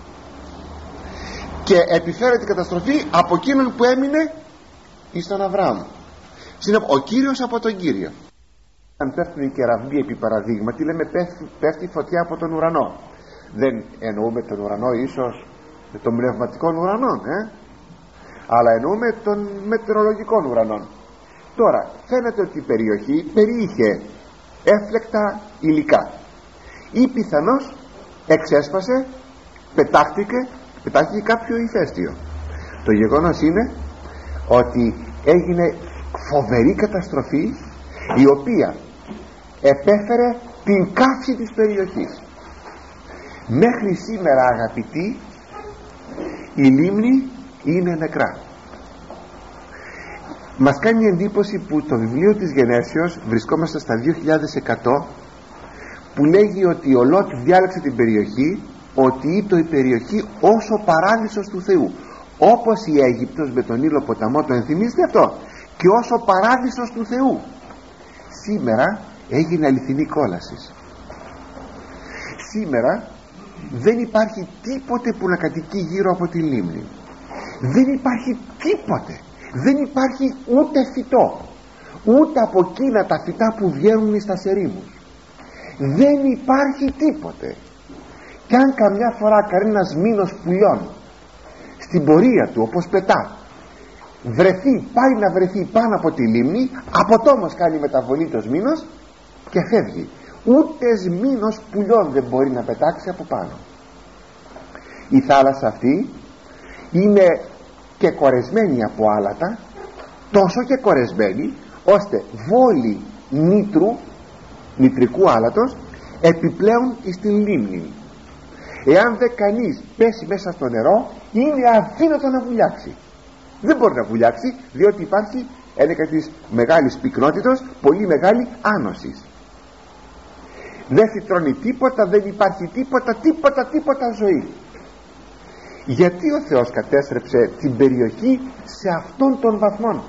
Και επιφέρει την καταστροφή από εκείνον που έμεινε εις τον Αβραάμ. Ο Κύριος από τον Κύριο. Αν πέφτουν οι κεραυνοί επί παραδείγματι, λέμε πέφτει, πέφτει φωτιά από τον ουρανό. Δεν εννοούμε τον ουρανό ίσως των πνευματικών ουρανών, ε? αλλά εννοούμε των μετεωρολογικών ουρανών. Τώρα φαίνεται ότι η περιοχή περιείχε έφλεκτα υλικά, ή πιθανώς εξέσπασε, πετάχτηκε, πετάχτηκε κάποιο ηφαίστειο. Το γεγονός είναι ότι έγινε φοβερή καταστροφή, η οποία επέφερε την καύση της περιοχής. Μέχρι σήμερα, αγαπητοί, η λίμνη είναι νεκρά. Μας κάνει εντύπωση που το βιβλίο της Γενέσεως, βρισκόμαστε στα δύο χιλιάδες εκατό, που λέγει ότι ο Λότ διάλεξε την περιοχή, ότι είπε η περιοχή ως ο παράδεισος του Θεού, όπως η Αίγυπτος με τον Νείλο ποταμό, το ενθυμίστε αυτό, και ως ο παράδεισος του Θεού. Σήμερα έγινε αληθινή κόλαση. Σήμερα δεν υπάρχει τίποτε που να κατοικεί γύρω από τη λίμνη. Δεν υπάρχει τίποτε. Δεν υπάρχει ούτε φυτό, ούτε από εκείνα τα φυτά που βγαίνουν στα ερήμους. Δεν υπάρχει τίποτε. Κι αν καμιά φορά κανένας μήνος πουλιών στην πορεία του, όπως πετά, βρεθεί, πάει να βρεθεί πάνω από τη λίμνη, από το όμως κάνει μεταβολή το μήνος και φεύγει. Ούτε μήνος πουλιών δεν μπορεί να πετάξει από πάνω. Η θάλασσα αυτή είναι και κορεσμένη από άλατα, τόσο και κορεσμένη ώστε βόλοι νήτρου, νητρικού άλατος, επιπλέον στην λίμνη. Εάν δε κανείς πέσει μέσα στο νερό, είναι αδύνατο να βουλιάξει. Δεν μπορεί να βουλιάξει, διότι υπάρχει ένεκα της μεγάλης πυκνότητος πολύ μεγάλη άνοση. Δεν φυτρώνει τίποτα, δεν υπάρχει τίποτα, τίποτα, τίποτα ζωή. Γιατί ο Θεός κατέστρεψε την περιοχή σε αυτόν τον βαθμό?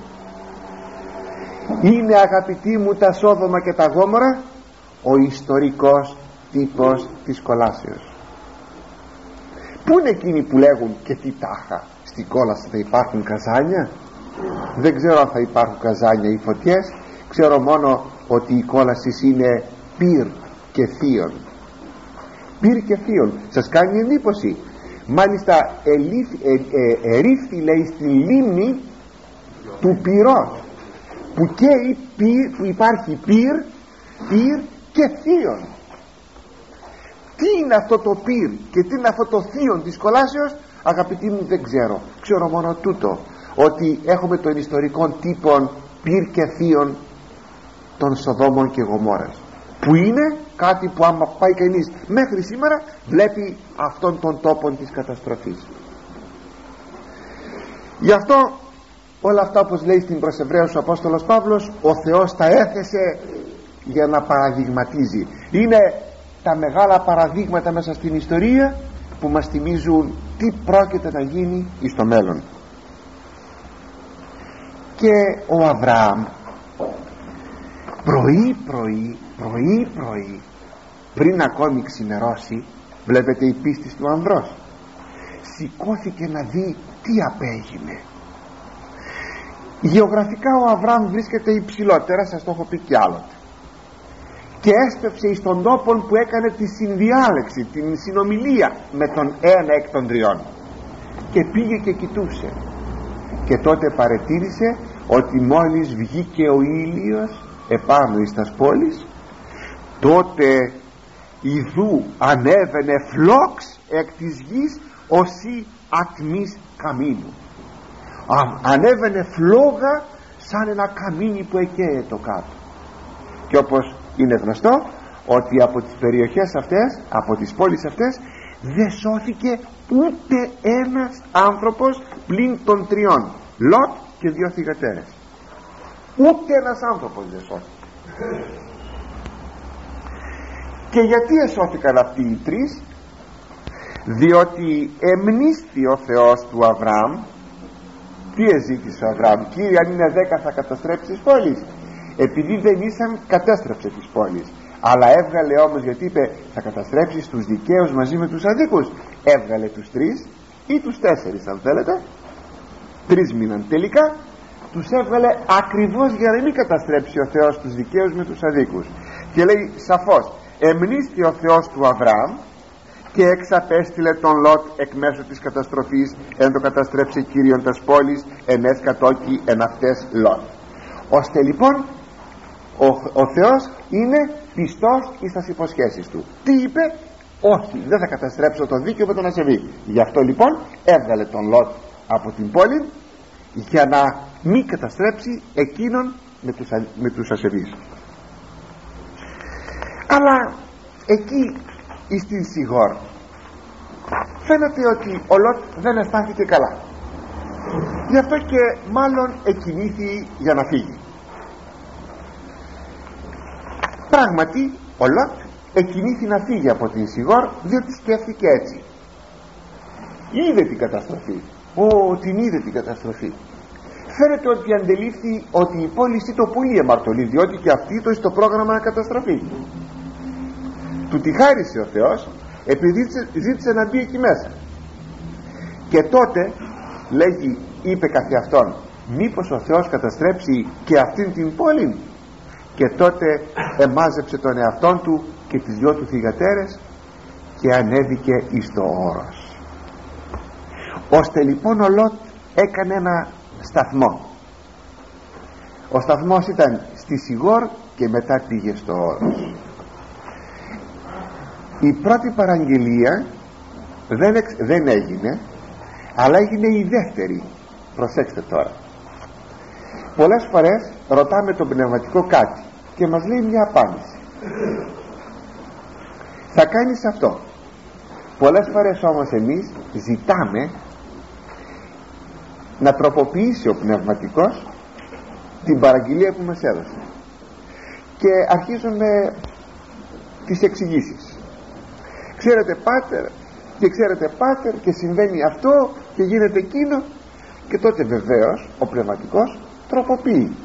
Είναι, αγαπητοί μου, τα Σόδομα και τα Γόμορα ο ιστορικός τύπος της κολάσεως. Πού είναι εκείνοι που λέγουν και τι τάχα, στην κόλαση θα υπάρχουν καζάνια? Δεν ξέρω αν θα υπάρχουν καζάνια ή φωτιές, ξέρω μόνο ότι η κόλαση είναι πυρ και θείον. Πυρ και θείον. Σας κάνει εντύπωση? Μάλιστα ελήφ, ε, ε, ερήφθη, λέει, στη λίμνη του πυρός, που και η πυρ, που υπάρχει πυρ, πυρ και θείον. Τι είναι αυτό το πυρ και τι είναι αυτό το θείον της κολάσεως? Αγαπητοί μου, δεν ξέρω. Ξέρω μόνο τούτο, ότι έχουμε τον ιστορικό τύπο πυρ και θείον των Σοδόμων και Γομόρας, που είναι κάτι που άμα πάει κανείς μέχρι σήμερα βλέπει αυτόν τον τόπο της καταστροφής. Γι' αυτό όλα αυτά, όπως λέει στην προς Εβραίους ο Απόστολος Παύλος, ο Θεός τα έθεσε για να παραδειγματίζει. Είναι τα μεγάλα παραδείγματα μέσα στην ιστορία που μας θυμίζουν τι πρόκειται να γίνει εις το μέλλον. Και ο Αβραάμ πρωί πρωί πρωί πρωί πριν ακόμη ξημερώσει, βλέπετε η πίστη του ανδρός, σηκώθηκε να δει τι απέγινε. Γεωγραφικά ο Αβραάμ βρίσκεται υψηλότερα, σας το έχω πει κι άλλοτε, και έσπευσε εις τον τόπο που έκανε τη συνδιάλεξη, την συνομιλία με τον ένα εκ των τριών, και πήγε και κοιτούσε, και τότε παρετήρησε ότι μόλις βγήκε ο ήλιος επάνω εις τας πόλεις, τότε ιδού ανέβαινε φλόξ εκ της γης οσί ατμής καμίνου. Α, ανέβαινε φλόγα σαν ένα καμίνι που εκαίει το κάτω. Και όπως είναι γνωστό ότι από τις περιοχές αυτές, από τις πόλεις αυτές, δεν σώθηκε ούτε ένας άνθρωπος πλην των τριών, Λότ και δύο θυγατέρες. Ούτε ένας άνθρωπος δεν σώθηκε. Και γιατί εσώθηκαν αυτοί οι τρεις? Διότι εμνήσθη ο Θεός του Αβραάμ. Τι εζήτησε ο Αβραάμ? Κύριε, αν είναι δέκα θα καταστρέψει τις πόλεις? Επειδή δεν ήσαν, κατέστρεψε τις πόλεις. Αλλά έβγαλε όμως, γιατί είπε θα καταστρέψεις τους δικαίους μαζί με τους αδίκους, έβγαλε τους τρεις ή τους τέσσερις αν θέλετε, τρεις μήναν τελικά, τους έβγαλε ακριβώς για να μην καταστρέψει ο Θεός τους δικαίους με τους αδίκους. Και λέει σαφώς, εμνήσθη ο Θεός του Αβραάμ και εξαπέστειλε τον Λότ εκ μέσω της καταστροφής, εν το καταστρέψει Κύριον τας πόλης, εν εθ κατόκι εν αυτές Λότ. Ώστε λοιπόν ο, ο Θεός είναι πιστός εις τας υποσχέσεις του. Τι είπε? Όχι, δεν θα καταστρέψω το δίκαιο με τον ασεβή. Γι' αυτό λοιπόν έβγαλε τον Λότ από την πόλη, για να μην καταστρέψει εκείνον με τους, με τους ασεβείς. Αλλά εκεί στην Σιγόρ φαίνεται ότι ο Λότ δεν αισθάνθηκε καλά. Γι' αυτό και μάλλον εκκινήθη για να φύγει. Πράγματι ο Λότ εκκινήθη να φύγει από την Σιγόρ, διότι σκέφτηκε έτσι. Είδε την καταστροφή. Ω, την είδε την καταστροφή. Φαίνεται ότι αντελήφθη ότι η πόλη το πολύ εμαρτωλή, διότι και αυτή το στο πρόγραμμα καταστροφή. Του τη χάρισε ο Θεός, επειδή ζήτησε να μπει εκεί μέσα. Και τότε λέγει, είπε καθ' αυτόν, μήπως ο Θεός καταστρέψει και αυτήν την πόλη? Και τότε εμάζεψε τον εαυτόν του και τις δυο του θυγατέρες και ανέβηκε εις το όρος. Ώστε λοιπόν ο Λότ έκανε ένα σταθμό. Ο σταθμός ήταν στη Σιγόρ και μετά πήγε στο όρος. Η πρώτη παραγγελία δεν, εξ, δεν έγινε, αλλά έγινε η δεύτερη. Προσέξτε τώρα. Πολλές φορές ρωτάμε τον πνευματικό κάτι και μας λέει μια απάντηση. Θα κάνεις αυτό. Πολλές φορές όμως εμείς ζητάμε να τροποποιήσει ο πνευματικός την παραγγελία που μας έδωσε, και αρχίζουμε τις εξηγήσεις. Ξέρετε πάτερ, και ξέρετε πάτερ, και συμβαίνει αυτό και γίνεται εκείνο, και τότε βεβαίως ο πνευματικός τροποποιεί.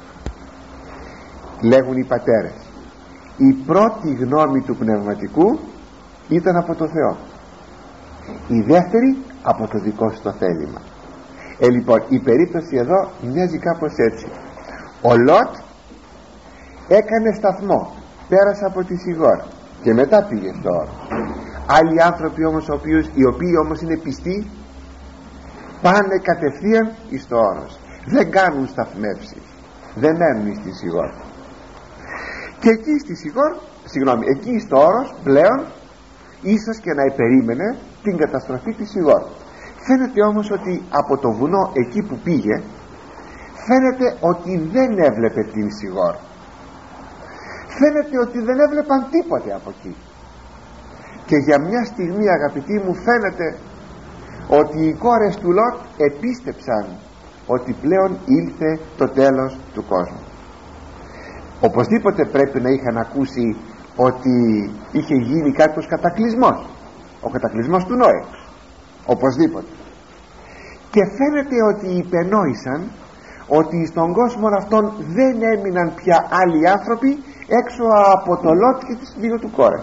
Λέγουν οι πατέρες, η πρώτη γνώμη του πνευματικού ήταν από το Θεό, η δεύτερη από το δικό σου το θέλημα. Ε, λοιπόν, η περίπτωση εδώ μοιάζει κάπως έτσι. Ο Λότ έκανε σταθμό, πέρασε από τη Σιγόρ και μετά πήγε στο όρος. Άλλοι άνθρωποι όμως, οποίους, οι οποίοι όμως είναι πιστοί, πάνε κατευθείαν εις το όρος, δεν κάνουν σταθμεύσεις, δεν μένουν στη Σιγόρ. Και εκεί στη Σιγόρ, συγγνώμη, εκεί στο όρος πλέον ίσως και να επερίμενε την καταστροφή της Σιγόρ. Φαίνεται όμως ότι από το βουνό εκεί που πήγε, φαίνεται ότι δεν έβλεπε την Σιγόρ. Φαίνεται ότι δεν έβλεπαν τίποτε από εκεί. Και για μια στιγμή, αγαπητοί μου, φαίνεται ότι οι κόρες του Λότ επίστεψαν ότι πλέον ήλθε το τέλος του κόσμου. Οπωσδήποτε πρέπει να είχαν ακούσει ότι είχε γίνει κάποιος κατακλυσμός, ο κατακλυσμός του Νόε. οπωσδήποτε. Και φαίνεται ότι υπενόησαν ότι στον κόσμο αυτόν δεν έμειναν πια άλλοι άνθρωποι έξω από το Λότ και τις δύο του κόρες,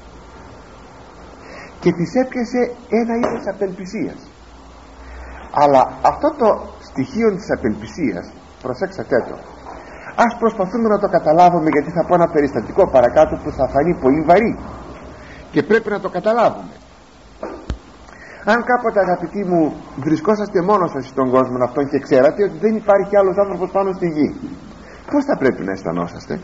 και τις έπιασε ένα είδος απελπισίας. Αλλά αυτό το στοιχείο της απελπισίας, προσέξατε το, ας προσπαθούμε να το καταλάβουμε, γιατί θα πω ένα περιστατικό παρακάτω που θα φανεί πολύ βαρύ και πρέπει να το καταλάβουμε. Αν κάποτε, αγαπητοί μου, βρισκόσαστε μόνος σας στον κόσμο αυτόν και ξέρατε ότι δεν υπάρχει άλλος άνθρωπος πάνω στη γη, πώς θα πρέπει να αισθανόσαστε?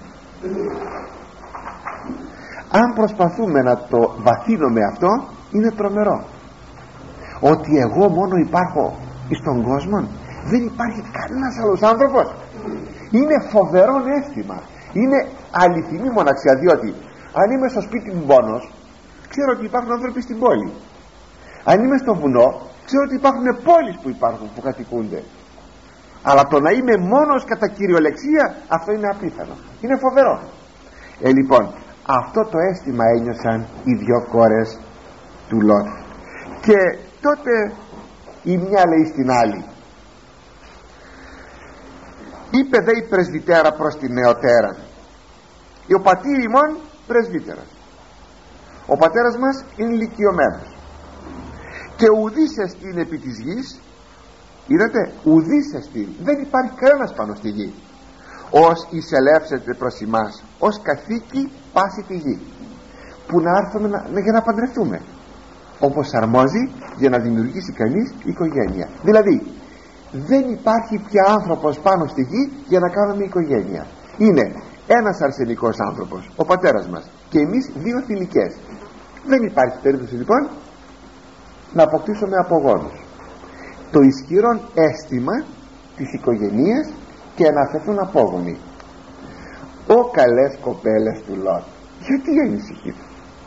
Αν προσπαθούμε να το βαθύνουμε αυτό, είναι τρομερό. Ότι εγώ μόνο υπάρχω στον κόσμο, δεν υπάρχει κανένας άλλος άνθρωπος. Είναι φοβερό αίσθημα, είναι αληθινή μοναξιά, διότι αν είμαι στο σπίτι μου μόνος, ξέρω ότι υπάρχουν άνθρωποι στην πόλη. Αν είμαι στο βουνό, ξέρω ότι υπάρχουν πόλεις που υπάρχουν, που κατοικούνται. Αλλά το να είμαι μόνος κατά κυριολεξία, αυτό είναι απίθανο, είναι φοβερό. Ε, λοιπόν, αυτό το αίσθημα ένιωσαν οι δυο κόρες του Λότ. Και τότε η μια λέει στην άλλη, είπε δε η πρεσβυτέρα προς την νεωτέρα, ο πατήρ ημών πρεσβύτερας, ο πατέρας μας είναι ηλικιωμένος, και ουδής εστίν επί της γης. Είδατε, ουδής εστίν, δεν υπάρχει κανένας πάνω στη γη, ως εισελεύσετε προς εμάς, ως καθήκη πάση τη γη, που να έρθουμε να, να, για να παντρευτούμε όπως αρμόζει, για να δημιουργήσει κανείς οικογένεια. Δηλαδή δεν υπάρχει πια άνθρωπος πάνω στη γη για να κάνουμε οικογένεια. Είναι ένας αρσενικός άνθρωπος, ο πατέρας μας, και εμείς δύο θηλυκές. Δεν υπάρχει περίπτωση λοιπόν να αποκτήσουμε απογόνους. Το ισχυρό αίσθημα της οικογενείας και να αφαιθούν απόγονοι. Ω καλές κοπέλες του Λότ, γιατί ανησυχείτε?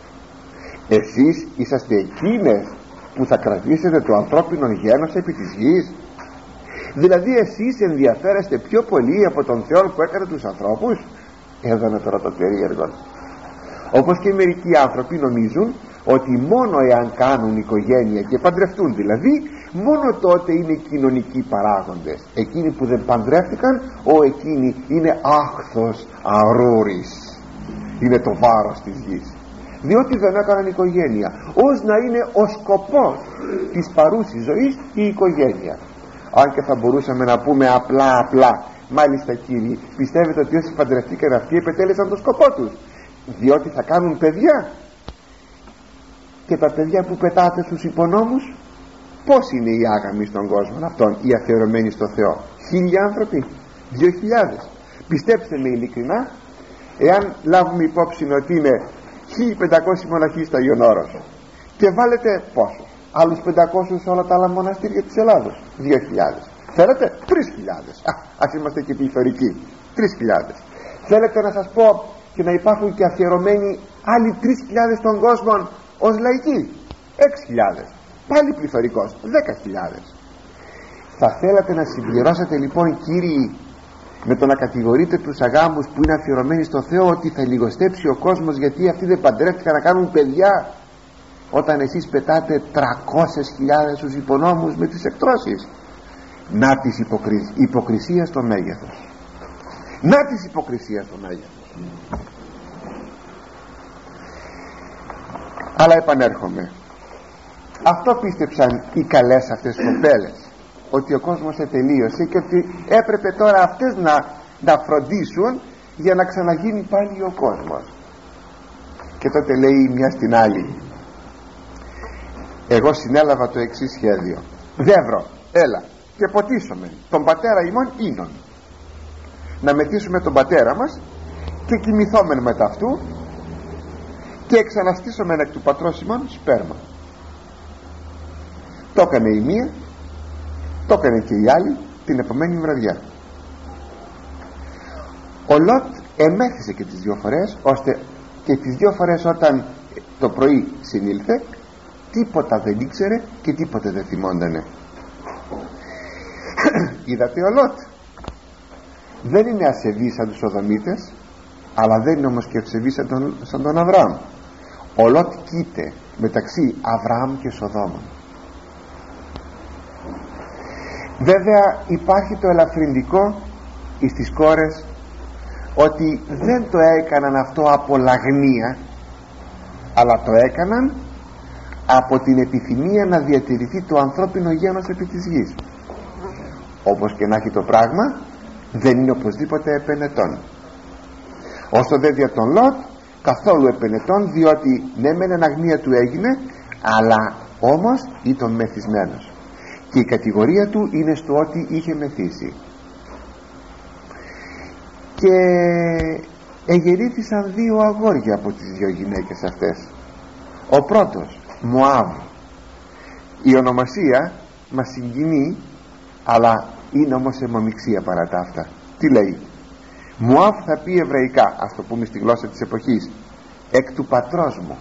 Εσείς είσαστε εκείνες που θα κρατήσετε το ανθρώπινο γένος επί της γης? Δηλαδή εσείς ενδιαφέρεστε πιο πολύ από τον Θεό που έκανε τους ανθρώπους? Εδώ είναι τώρα το περίεργο. Όπως και μερικοί άνθρωποι νομίζουν ότι μόνο εάν κάνουν οικογένεια και παντρευτούν, δηλαδή μόνο τότε είναι κοινωνικοί παράγοντες. Εκείνοι που δεν παντρεύτηκαν, ο εκείνοι είναι άχθος αρούρης, είναι το βάρος της γης, διότι δεν έκαναν οικογένεια, ως να είναι ο σκοπός της παρούσης ζωής η οικογένεια. Αν και θα μπορούσαμε να πούμε απλά απλά, μάλιστα κύριοι, πιστεύετε ότι όσοι παντρευτήκαν αυτοί επετέλεσαν το σκοπό τους, διότι θα κάνουν παιδιά? Και τα παιδιά που πετάτε στους υπονόμους, πώς είναι οι άγαμοι στον κόσμο αυτόν, οι αφιερωμένοι στο Θεό? Χίλια άνθρωποι, δύο χιλιάδες. Πιστέψτε με ειλικρινά, εάν λάβουμε υπόψη ότι είναι χίλια πεντακόσιοι μοναχοί στο Άγιον Όρος και βάλετε πόσο, άλλους πεντακόσιους σε όλα τα άλλα μοναστήρια της Ελλάδος, δύο χιλιάδες. Θέλετε τρεις χιλιάδες, α, ας είμαστε και πληθωρικοί, τρεις χιλιάδες. Θέλετε να σας πω και να υπάρχουν και αφιερωμένοι άλλοι τρεις χιλιάδες στον κόσμο ως λαϊκοί, έξι χιλιάδες, πάλι πληθωρικός, δέκα χιλιάδες. Θα θέλατε να συμπληρώσετε λοιπόν, κύριοι, με το να κατηγορείτε τους αγάμους που είναι αφιερωμένοι στο Θεό, ότι θα λιγοστέψει ο κόσμος γιατί αυτοί δεν παντρεύτηκαν να κάνουν παιδιά, όταν εσείς πετάτε τριακόσιες χιλιάδες στους υπονόμους με τις εκτρώσεις? Να της υποκρι... υποκρισία στο μέγεθος, να της υποκρισία στο μέγεθος. Αλλά επανέρχομαι, αυτό πίστεψαν οι καλές αυτές κοπέλες, ότι ο κόσμος ετελείωσε και ότι έπρεπε τώρα αυτές να, να φροντίσουν για να ξαναγίνει πάλι ο κόσμος. Και τότε λέει μια στην άλλη, εγώ συνέλαβα το εξής σχέδιο, Δεύρο, έλα και ποτίσουμε τον πατέρα ημών ίνων, να μετήσουμε τον πατέρα μας και κοιμηθόμεν μετά αυτού και εξαναστήσομεν εκ του πατρός ημών σπέρμα. Το έκανε η μία, το έκανε και η άλλη την επομένη βραδιά. Ο Λότ εμέθησε και τις δύο φορές, ώστε και τις δύο φορές όταν το πρωί συνήλθε, τίποτα δεν ήξερε και τίποτα δεν θυμόντανε. Είδατε, ο Λότ δεν είναι ασεβής σαν τους Σοδομίτες, αλλά δεν είναι όμως και ασεβής σαν τον, σαν τον Αβραάμ. Ο Λότ κοίται μεταξύ Αβραάμ και Σοδόμων. Βέβαια υπάρχει το ελαφρυντικό εις τις κόρες, ότι δεν το έκαναν αυτό από λαγνία, αλλά το έκαναν από την επιθυμία να διατηρηθεί το ανθρώπινο γένος επί της γης. Όπως και να έχει το πράγμα, δεν είναι οπωσδήποτε επενετών. Όσο δε δια τον Λότ, καθόλου επενετών, διότι ναι μεν εν αγνία του έγινε, αλλά όμως ήταν μεθυσμένος, και η κατηγορία του είναι στο ότι είχε μεθύσει. Και εγερήθησαν δύο αγόρια από τις δύο γυναίκες αυτές. Ο πρώτος Μωάβ. Η ονομασία μας συγκινεί, αλλά είναι όμως αιμομιξία παρά τα αυτά. Τι λέει? Μωάβ θα πει εβραϊκά, ας το πούμε στη γλώσσα της εποχής, εκ του πατρός μου.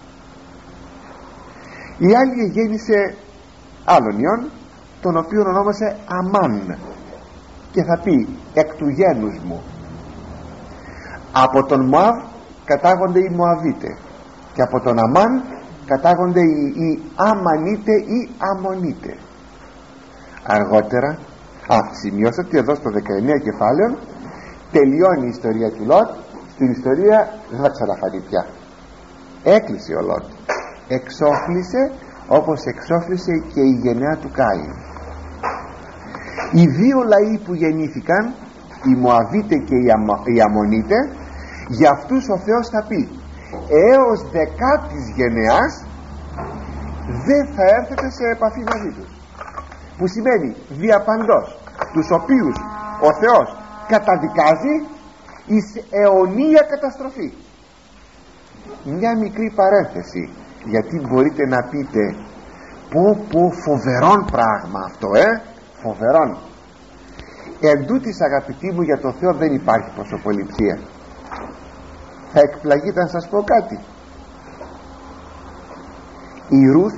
Η άλλη γέννησε άλλον ιόν, τον οποίο ονόμασε Αμάν, και θα πει εκ του γένους μου. Από τον Μωάβ κατάγονται οι Μωαβίτε, και από τον Αμάν κατάγονται οι, οι Αμανίτε ή Αμονίτε. Αργότερα, α, σημειώσα ότι εδώ στο δεκαεννέα κεφάλαιο τελειώνει η ιστορία του Λότ. Στην ιστορία δεν θα ξαναφανεί πια. Έκλεισε ο Λότ, εξόφλησε όπως εξόφλησε και η γενεά του Κάιν. Οι δύο λαοί που γεννήθηκαν, οι Μωαβίτε και οι, Αμα, οι Αμονίτε, για αυτούς ο Θεός θα πει έως δεκάτης γενεάς δεν θα έρθετε σε επαφή μαζί τους, που σημαίνει διαπαντός, τους οποίους ο Θεός καταδικάζει εις αιωνία καταστροφή. Μια μικρή παρένθεση, γιατί μπορείτε να πείτε πω πω φοβερόν πράγμα αυτό, ε φοβερόν. Εν τούτης, αγαπητοί μου, για το Θεό δεν υπάρχει προσωποληψία. Θα εκπλαγείτε να σας πω κάτι. Η Ρούθ,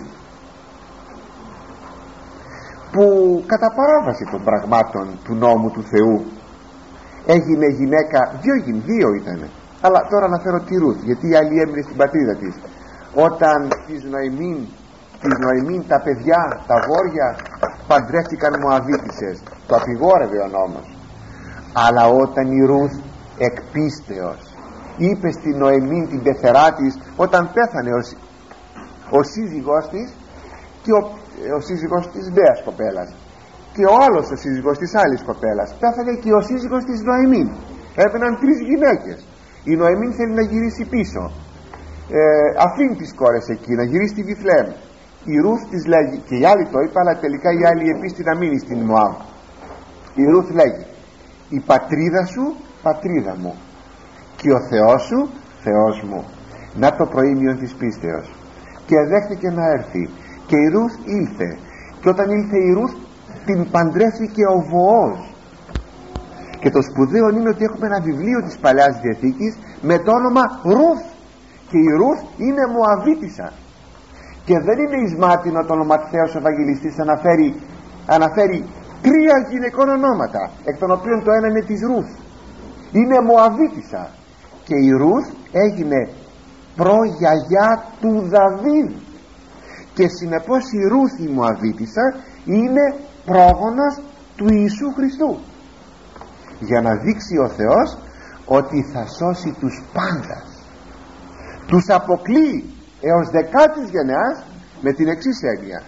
που κατά παράβαση των πραγμάτων του νόμου του Θεού έγινε γυναίκα, δύο, δύο ήτανε, αλλά τώρα αναφέρω τη Ρούθ, γιατί η άλλη έμεινε στην πατρίδα της. Όταν της Νοεμίν, της Νοεμίν τα παιδιά, τα αγόρια παντρεύτηκαν Μωαβίτισσες, το απειγόρευε ο νόμος. Αλλά όταν η Ρούθ εκ πίστεως είπε στην Νοεμίν την πεθερά της, όταν πέθανε ο, ο σύζυγός της, και ο, ο σύζυγος της νέας κοπέλας, και ο άλλος ο σύζυγος της άλλης κοπέλας, πέθανε και ο σύζυγος της Νοεμίν. Έπαιναν τρεις γυναίκες. Η Νοεμίν θέλει να γυρίσει πίσω, ε, αφήνει τις κόρες εκεί, να γυρίσει στη Βιθλεέμ. Η Ρούθ της λέγει, και η άλλη το είπε, αλλά τελικά η άλλη επίστη να μείνει στην Μωάβ. Η Ρούθ λέγει, η πατρίδα σου πατρίδα μου, και ο Θεός σου Θεός μου. Να το προήμιον της πίστεως. Και δέχτηκε να έρθει, και η Ρούθ ήλθε, και όταν ήλθε η Ρούθ την παντρεύτηκε ο Βοόζ. Και το σπουδαίο είναι ότι έχουμε ένα βιβλίο της Παλαιάς Διαθήκης με το όνομα Ρούθ, και η Ρούθ είναι Μωαβίτισσα, και δεν είναι εις μάτιν όταν ο Ματθαίος Ευαγγελιστής αναφέρει, αναφέρει τρία γυναικών ονόματα, εκ των οποίων το ένα είναι της Ρούθ. Είναι Μωαβίτισσα, και η Ρούθ έγινε προγιαγιά του Δαβίδ, και συνεπώς η Ρούθ η Μωαβίτισσα είναι πρόγονος του Ιησού Χριστού, για να δείξει ο Θεός ότι θα σώσει τους πάντας. Τους αποκλείει έως δεκάτης γενεάς με την εξής έννοια: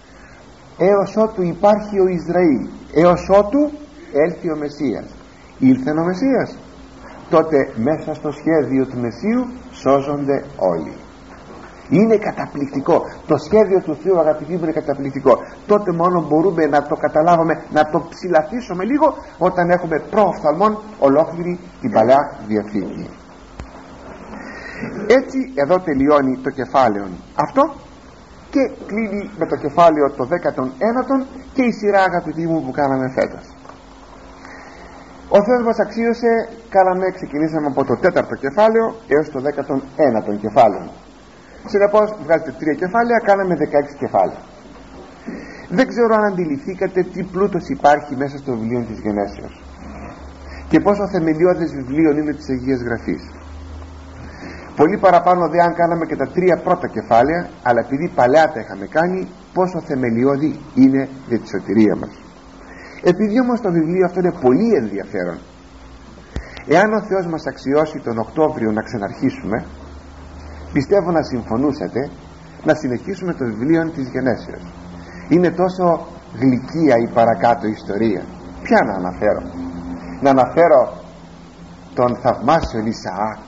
έως ότου υπάρχει ο Ισραήλ, έως ότου έλθει ο Μεσσίας. Ήλθε ο Μεσσίας, τότε μέσα στο σχέδιο του Μεσσίου σώζονται όλοι. Είναι καταπληκτικό το σχέδιο του Θεού, αγαπητοί μου, είναι καταπληκτικό. Τότε μόνο μπορούμε να το καταλάβουμε, να το ψηλαφίσουμε λίγο, όταν έχουμε προοφθαλμόν ολόκληρη την Παλαιά Διαθήκη. Έτσι εδώ τελειώνει το κεφάλαιο αυτό, και κλείνει με το κεφάλαιο το δέκατον ένατον και η σειρά, αγαπητοί μου, που κάναμε φέτος. Ο Θεός μας αξίωσε, κάναμε, ξεκινήσαμε από το τέταρτο κεφάλαιο έως το δέκατον ένατον κεφάλαιο. Συνεπώς βγάζετε τρία κεφάλαια, κάναμε δεκαέξι κεφάλαια. Δεν ξέρω αν αντιληφθήκατε τι πλούτος υπάρχει μέσα στο βιβλίο της Γενέσεως και πόσο θεμελιώδες βιβλίο είναι της Αγίας Γραφής. Πολύ παραπάνω δε αν κάναμε και τα τρία πρώτα κεφάλαια, αλλά επειδή παλαιά τα είχαμε κάνει, πόσο θεμελιώδη είναι για τη σωτηρία μας. Επειδή όμως το βιβλίο αυτό είναι πολύ ενδιαφέρον, εάν ο Θεός μας αξιώσει τον Οκτώβριο να ξαναρχίσουμε, πιστεύω να συμφωνούσατε να συνεχίσουμε το βιβλίο της Γενέσεως. Είναι τόσο γλυκία η παρακάτω ιστορία. Ποια να αναφέρω? Να αναφέρω τον θαυμάσιο Ισαάκ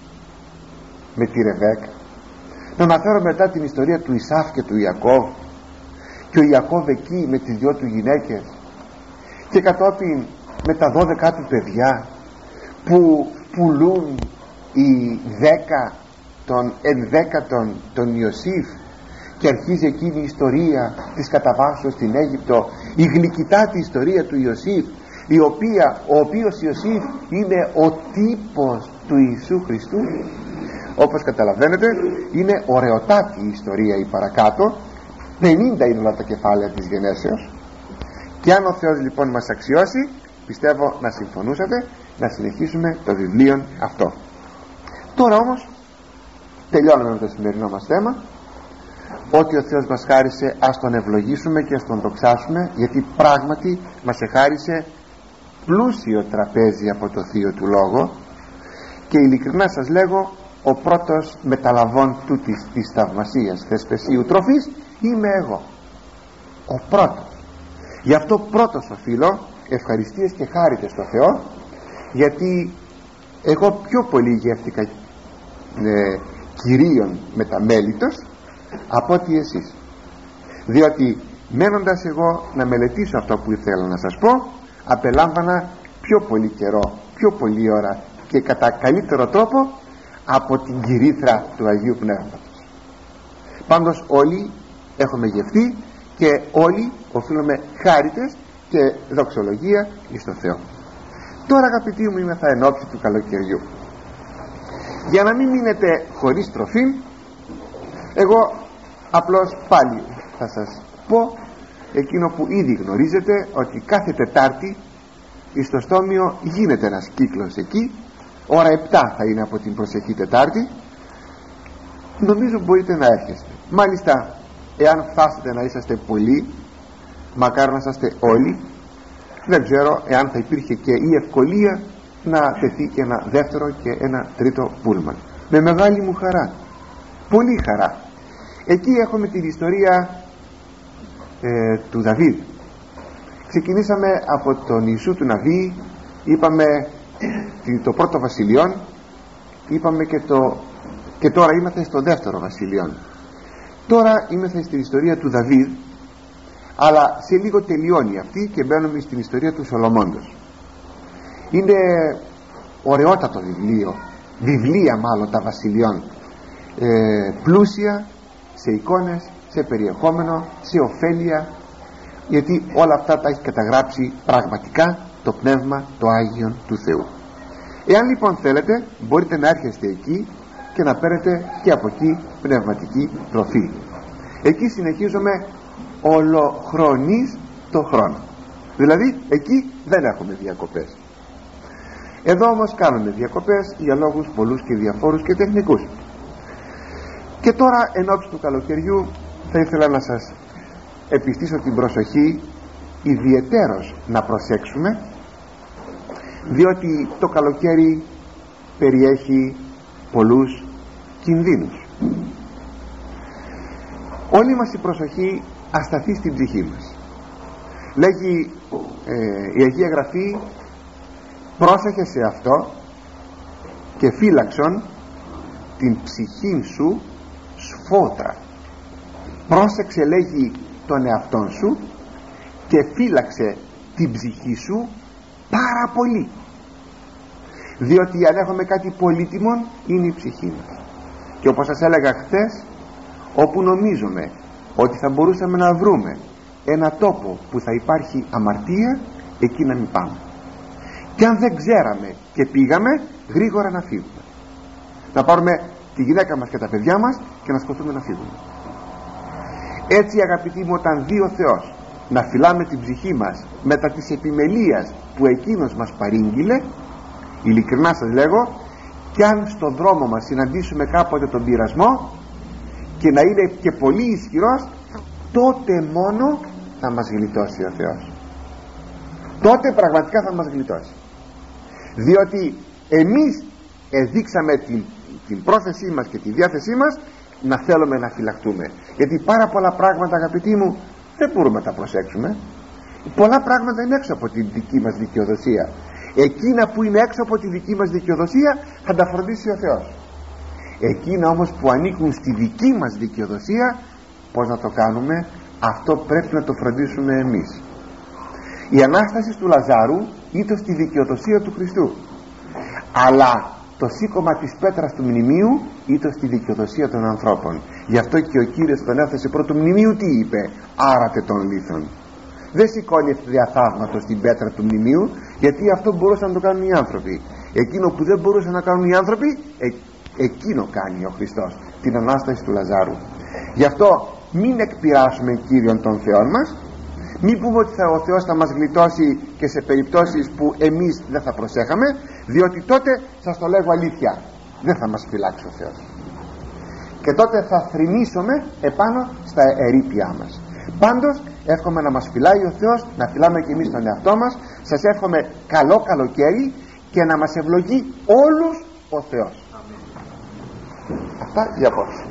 με τη Ρεβέκα, να αναφέρω μετά την ιστορία του Ισαύ και του Ιακώβ, και ο Ιακώβ εκεί με τις δυο του γυναίκες, και κατόπιν με τα δώδεκα του παιδιά που πουλούν οι δέκα των ενδέκατων τον Ιωσήφ, και αρχίζει εκείνη η ιστορία της καταβάσεως στην Αίγυπτο, η γλυκητάτη ιστορία του Ιωσήφ, η οποία, ο οποίος Ιωσήφ είναι ο τύπος του Ιησού Χριστού. Όπως καταλαβαίνετε, είναι ωραιοτάτη η ιστορία η παρακάτω. πενήντα είναι όλα τα κεφάλαια της Γενέσεως, και αν ο Θεός λοιπόν μας αξιώσει, πιστεύω να συμφωνούσατε να συνεχίσουμε το βιβλίο αυτό. Τώρα όμως τελειώνουμε με το σημερινό μας θέμα. Ό,τι ο Θεός μας χάρισε, ας τον ευλογήσουμε και ας τον δοξάσουμε, γιατί πράγματι μας εχάρισε πλούσιο τραπέζι από το Θείο του Λόγο, και ειλικρινά σας λέγω, ο πρώτος μεταλαβών τούτης της θαυμασίας θεσπεσίου τροφής είμαι εγώ, ο πρώτος. Γι' αυτό πρώτος οφείλω ευχαριστίες και χάριτες στο Θεό, γιατί εγώ πιο πολύ γεύτηκα ε, κυρίων μεταμέλητος από ότι εσείς, διότι μένοντας εγώ να μελετήσω αυτό που ήθελα να σας πω, απελάμβανα πιο πολύ καιρό, πιο πολύ ώρα και κατά καλύτερο τρόπο από την κυρίθρα του Αγίου Πνεύματος. Πάντως όλοι έχουμε γευτεί και όλοι οφείλουμε χάριτες και δοξολογία εις τον Θεό. Τώρα αγαπητοί μου, είμαι θα ενόψει του καλοκαιριού. Για να μην μείνετε χωρίς τροφή, εγώ απλώς πάλι θα σας πω εκείνο που ήδη γνωρίζετε, ότι κάθε Τετάρτη στο Στόμιο γίνεται ένας κύκλος εκεί, ώρα επτά θα είναι από την προσεχή Τετάρτη. Νομίζω μπορείτε να έρχεστε. Μάλιστα, εάν φτάσετε να είσαστε πολλοί, μακάρι να είσαστε όλοι, δεν ξέρω εάν θα υπήρχε και η ευκολία να τεθεί και ένα δεύτερο και ένα τρίτο πούλμαν. Με μεγάλη μου χαρά, πολύ χαρά. Εκεί έχουμε την ιστορία ε, του Δαβίδ. Ξεκινήσαμε από τον Ιησού του Ναβί, είπαμε το πρώτο βασιλιόν, είπαμε και, το, και τώρα είμαστε στο δεύτερο βασιλιόν. Τώρα είμαστε στην ιστορία του Δαβίδ, αλλά σε λίγο τελειώνει αυτή και μπαίνουμε στην ιστορία του Σολομώντος. Είναι ωραιότατο βιβλίο, βιβλία μάλλον τα βασιλιών, ε, πλούσια σε εικόνες, σε περιεχόμενο, σε ωφέλεια, γιατί όλα αυτά τα έχει καταγράψει πραγματικά το Πνεύμα το Άγιον του Θεού. Εάν λοιπόν θέλετε, μπορείτε να έρχεστε εκεί και να παίρνετε και από εκεί πνευματική τροφή. Εκεί συνεχίζουμε ολοχρονής το χρόνο, δηλαδή εκεί δεν έχουμε διακοπές. Εδώ όμως κάνουμε διακοπές για λόγους πολλούς και διαφόρους και τεχνικούς. Και τώρα εν ώψη του καλοκαιριού θα ήθελα να σας επιστήσω την προσοχή ιδιαιτέρως να προσέξουμε, διότι το καλοκαίρι περιέχει πολλούς κινδύνους. Όλη μας η προσοχή ασταθεί στην ψυχή μας. Λέγει ε, η Αγία Γραφή, πρόσεχε σε αυτό και φύλαξον την ψυχή σου σφόδρα. Πρόσεξε, λέγει, τον εαυτόν σου και φύλαξε την ψυχή σου πάρα πολύ, διότι αν έχουμε κάτι πολύτιμο είναι η ψυχή μας. Και όπως σας έλεγα χθες, όπου νομίζουμε ότι θα μπορούσαμε να βρούμε ένα τόπο που θα υπάρχει αμαρτία, εκεί να μην πάμε. Και αν δεν ξέραμε και πήγαμε, γρήγορα να φύγουμε, να πάρουμε τη γυναίκα μας και τα παιδιά μας και να σκοτούμε να φύγουμε. Έτσι αγαπητοί μου, όταν δει ο Θεός να φυλάμε την ψυχή μας μετά της επιμελίας που εκείνος μας παρήγγειλε, ειλικρινά σας λέγω, κι αν στον δρόμο μας συναντήσουμε κάποτε τον πειρασμό και να είναι και πολύ ισχυρός, τότε μόνο θα μας γλιτώσει ο Θεός. τότε πραγματικά θα μας γλιτώσει, διότι εμείς εδείξαμε την, την πρόθεσή μας και τη διάθεσή μας να θέλουμε να φυλαχτούμε. Γιατί πάρα πολλά πράγματα, αγαπητοί μου, δεν μπορούμε να τα προσέξουμε. Πολλά πράγματα είναι έξω από τη δική μας δικαιοδοσία. Εκείνα που είναι έξω από τη δική μας δικαιοδοσία θα τα φροντίσει ο Θεός. Εκείνα όμως που ανήκουν στη δική μας δικαιοδοσία, πώς να το κάνουμε? Αυτό πρέπει να το φροντίσουμε εμείς. Η Ανάσταση του Λαζάρου ήταν στη δικαιοδοσία του Χριστού, αλλά το σήκωμα της πέτρας του μνημείου ήταν στη δικαιοδοσία των ανθρώπων. Γι' αυτό και ο Κύριος τον έθεσε πρώτο μνημείου τι είπε? Άρατε των λίθων. Δεν σηκώνει ευθεία θαύματος την πέτρα του μνημείου, γιατί αυτό μπορούσαν να το κάνουν οι άνθρωποι. Εκείνο που δεν μπορούσαν να κάνουν οι άνθρωποι, ε, εκείνο κάνει ο Χριστός, την Ανάσταση του Λαζάρου. Γι' αυτό μην εκπειράσουμε Κύριον των Θεών μας, μην πούμε ότι θα, ο Θεός θα μας γλιτώσει και σε περιπτώσεις που εμείς δεν θα προσέχαμε, διότι τότε, σας το λέγω αλήθεια, δεν θα μας φυλάξει ο Θεός, και τότε θα θρηνήσουμε επάνω στα ερείπια μας. Πάντως εύχομαι να μας φυλάει ο Θεός, να φυλάμε και εμείς τον εαυτό μας. Σας εύχομαι καλό καλοκαίρι και να μας ευλογεί όλους ο Θεός. Αμήν. Αυτά για απόψε.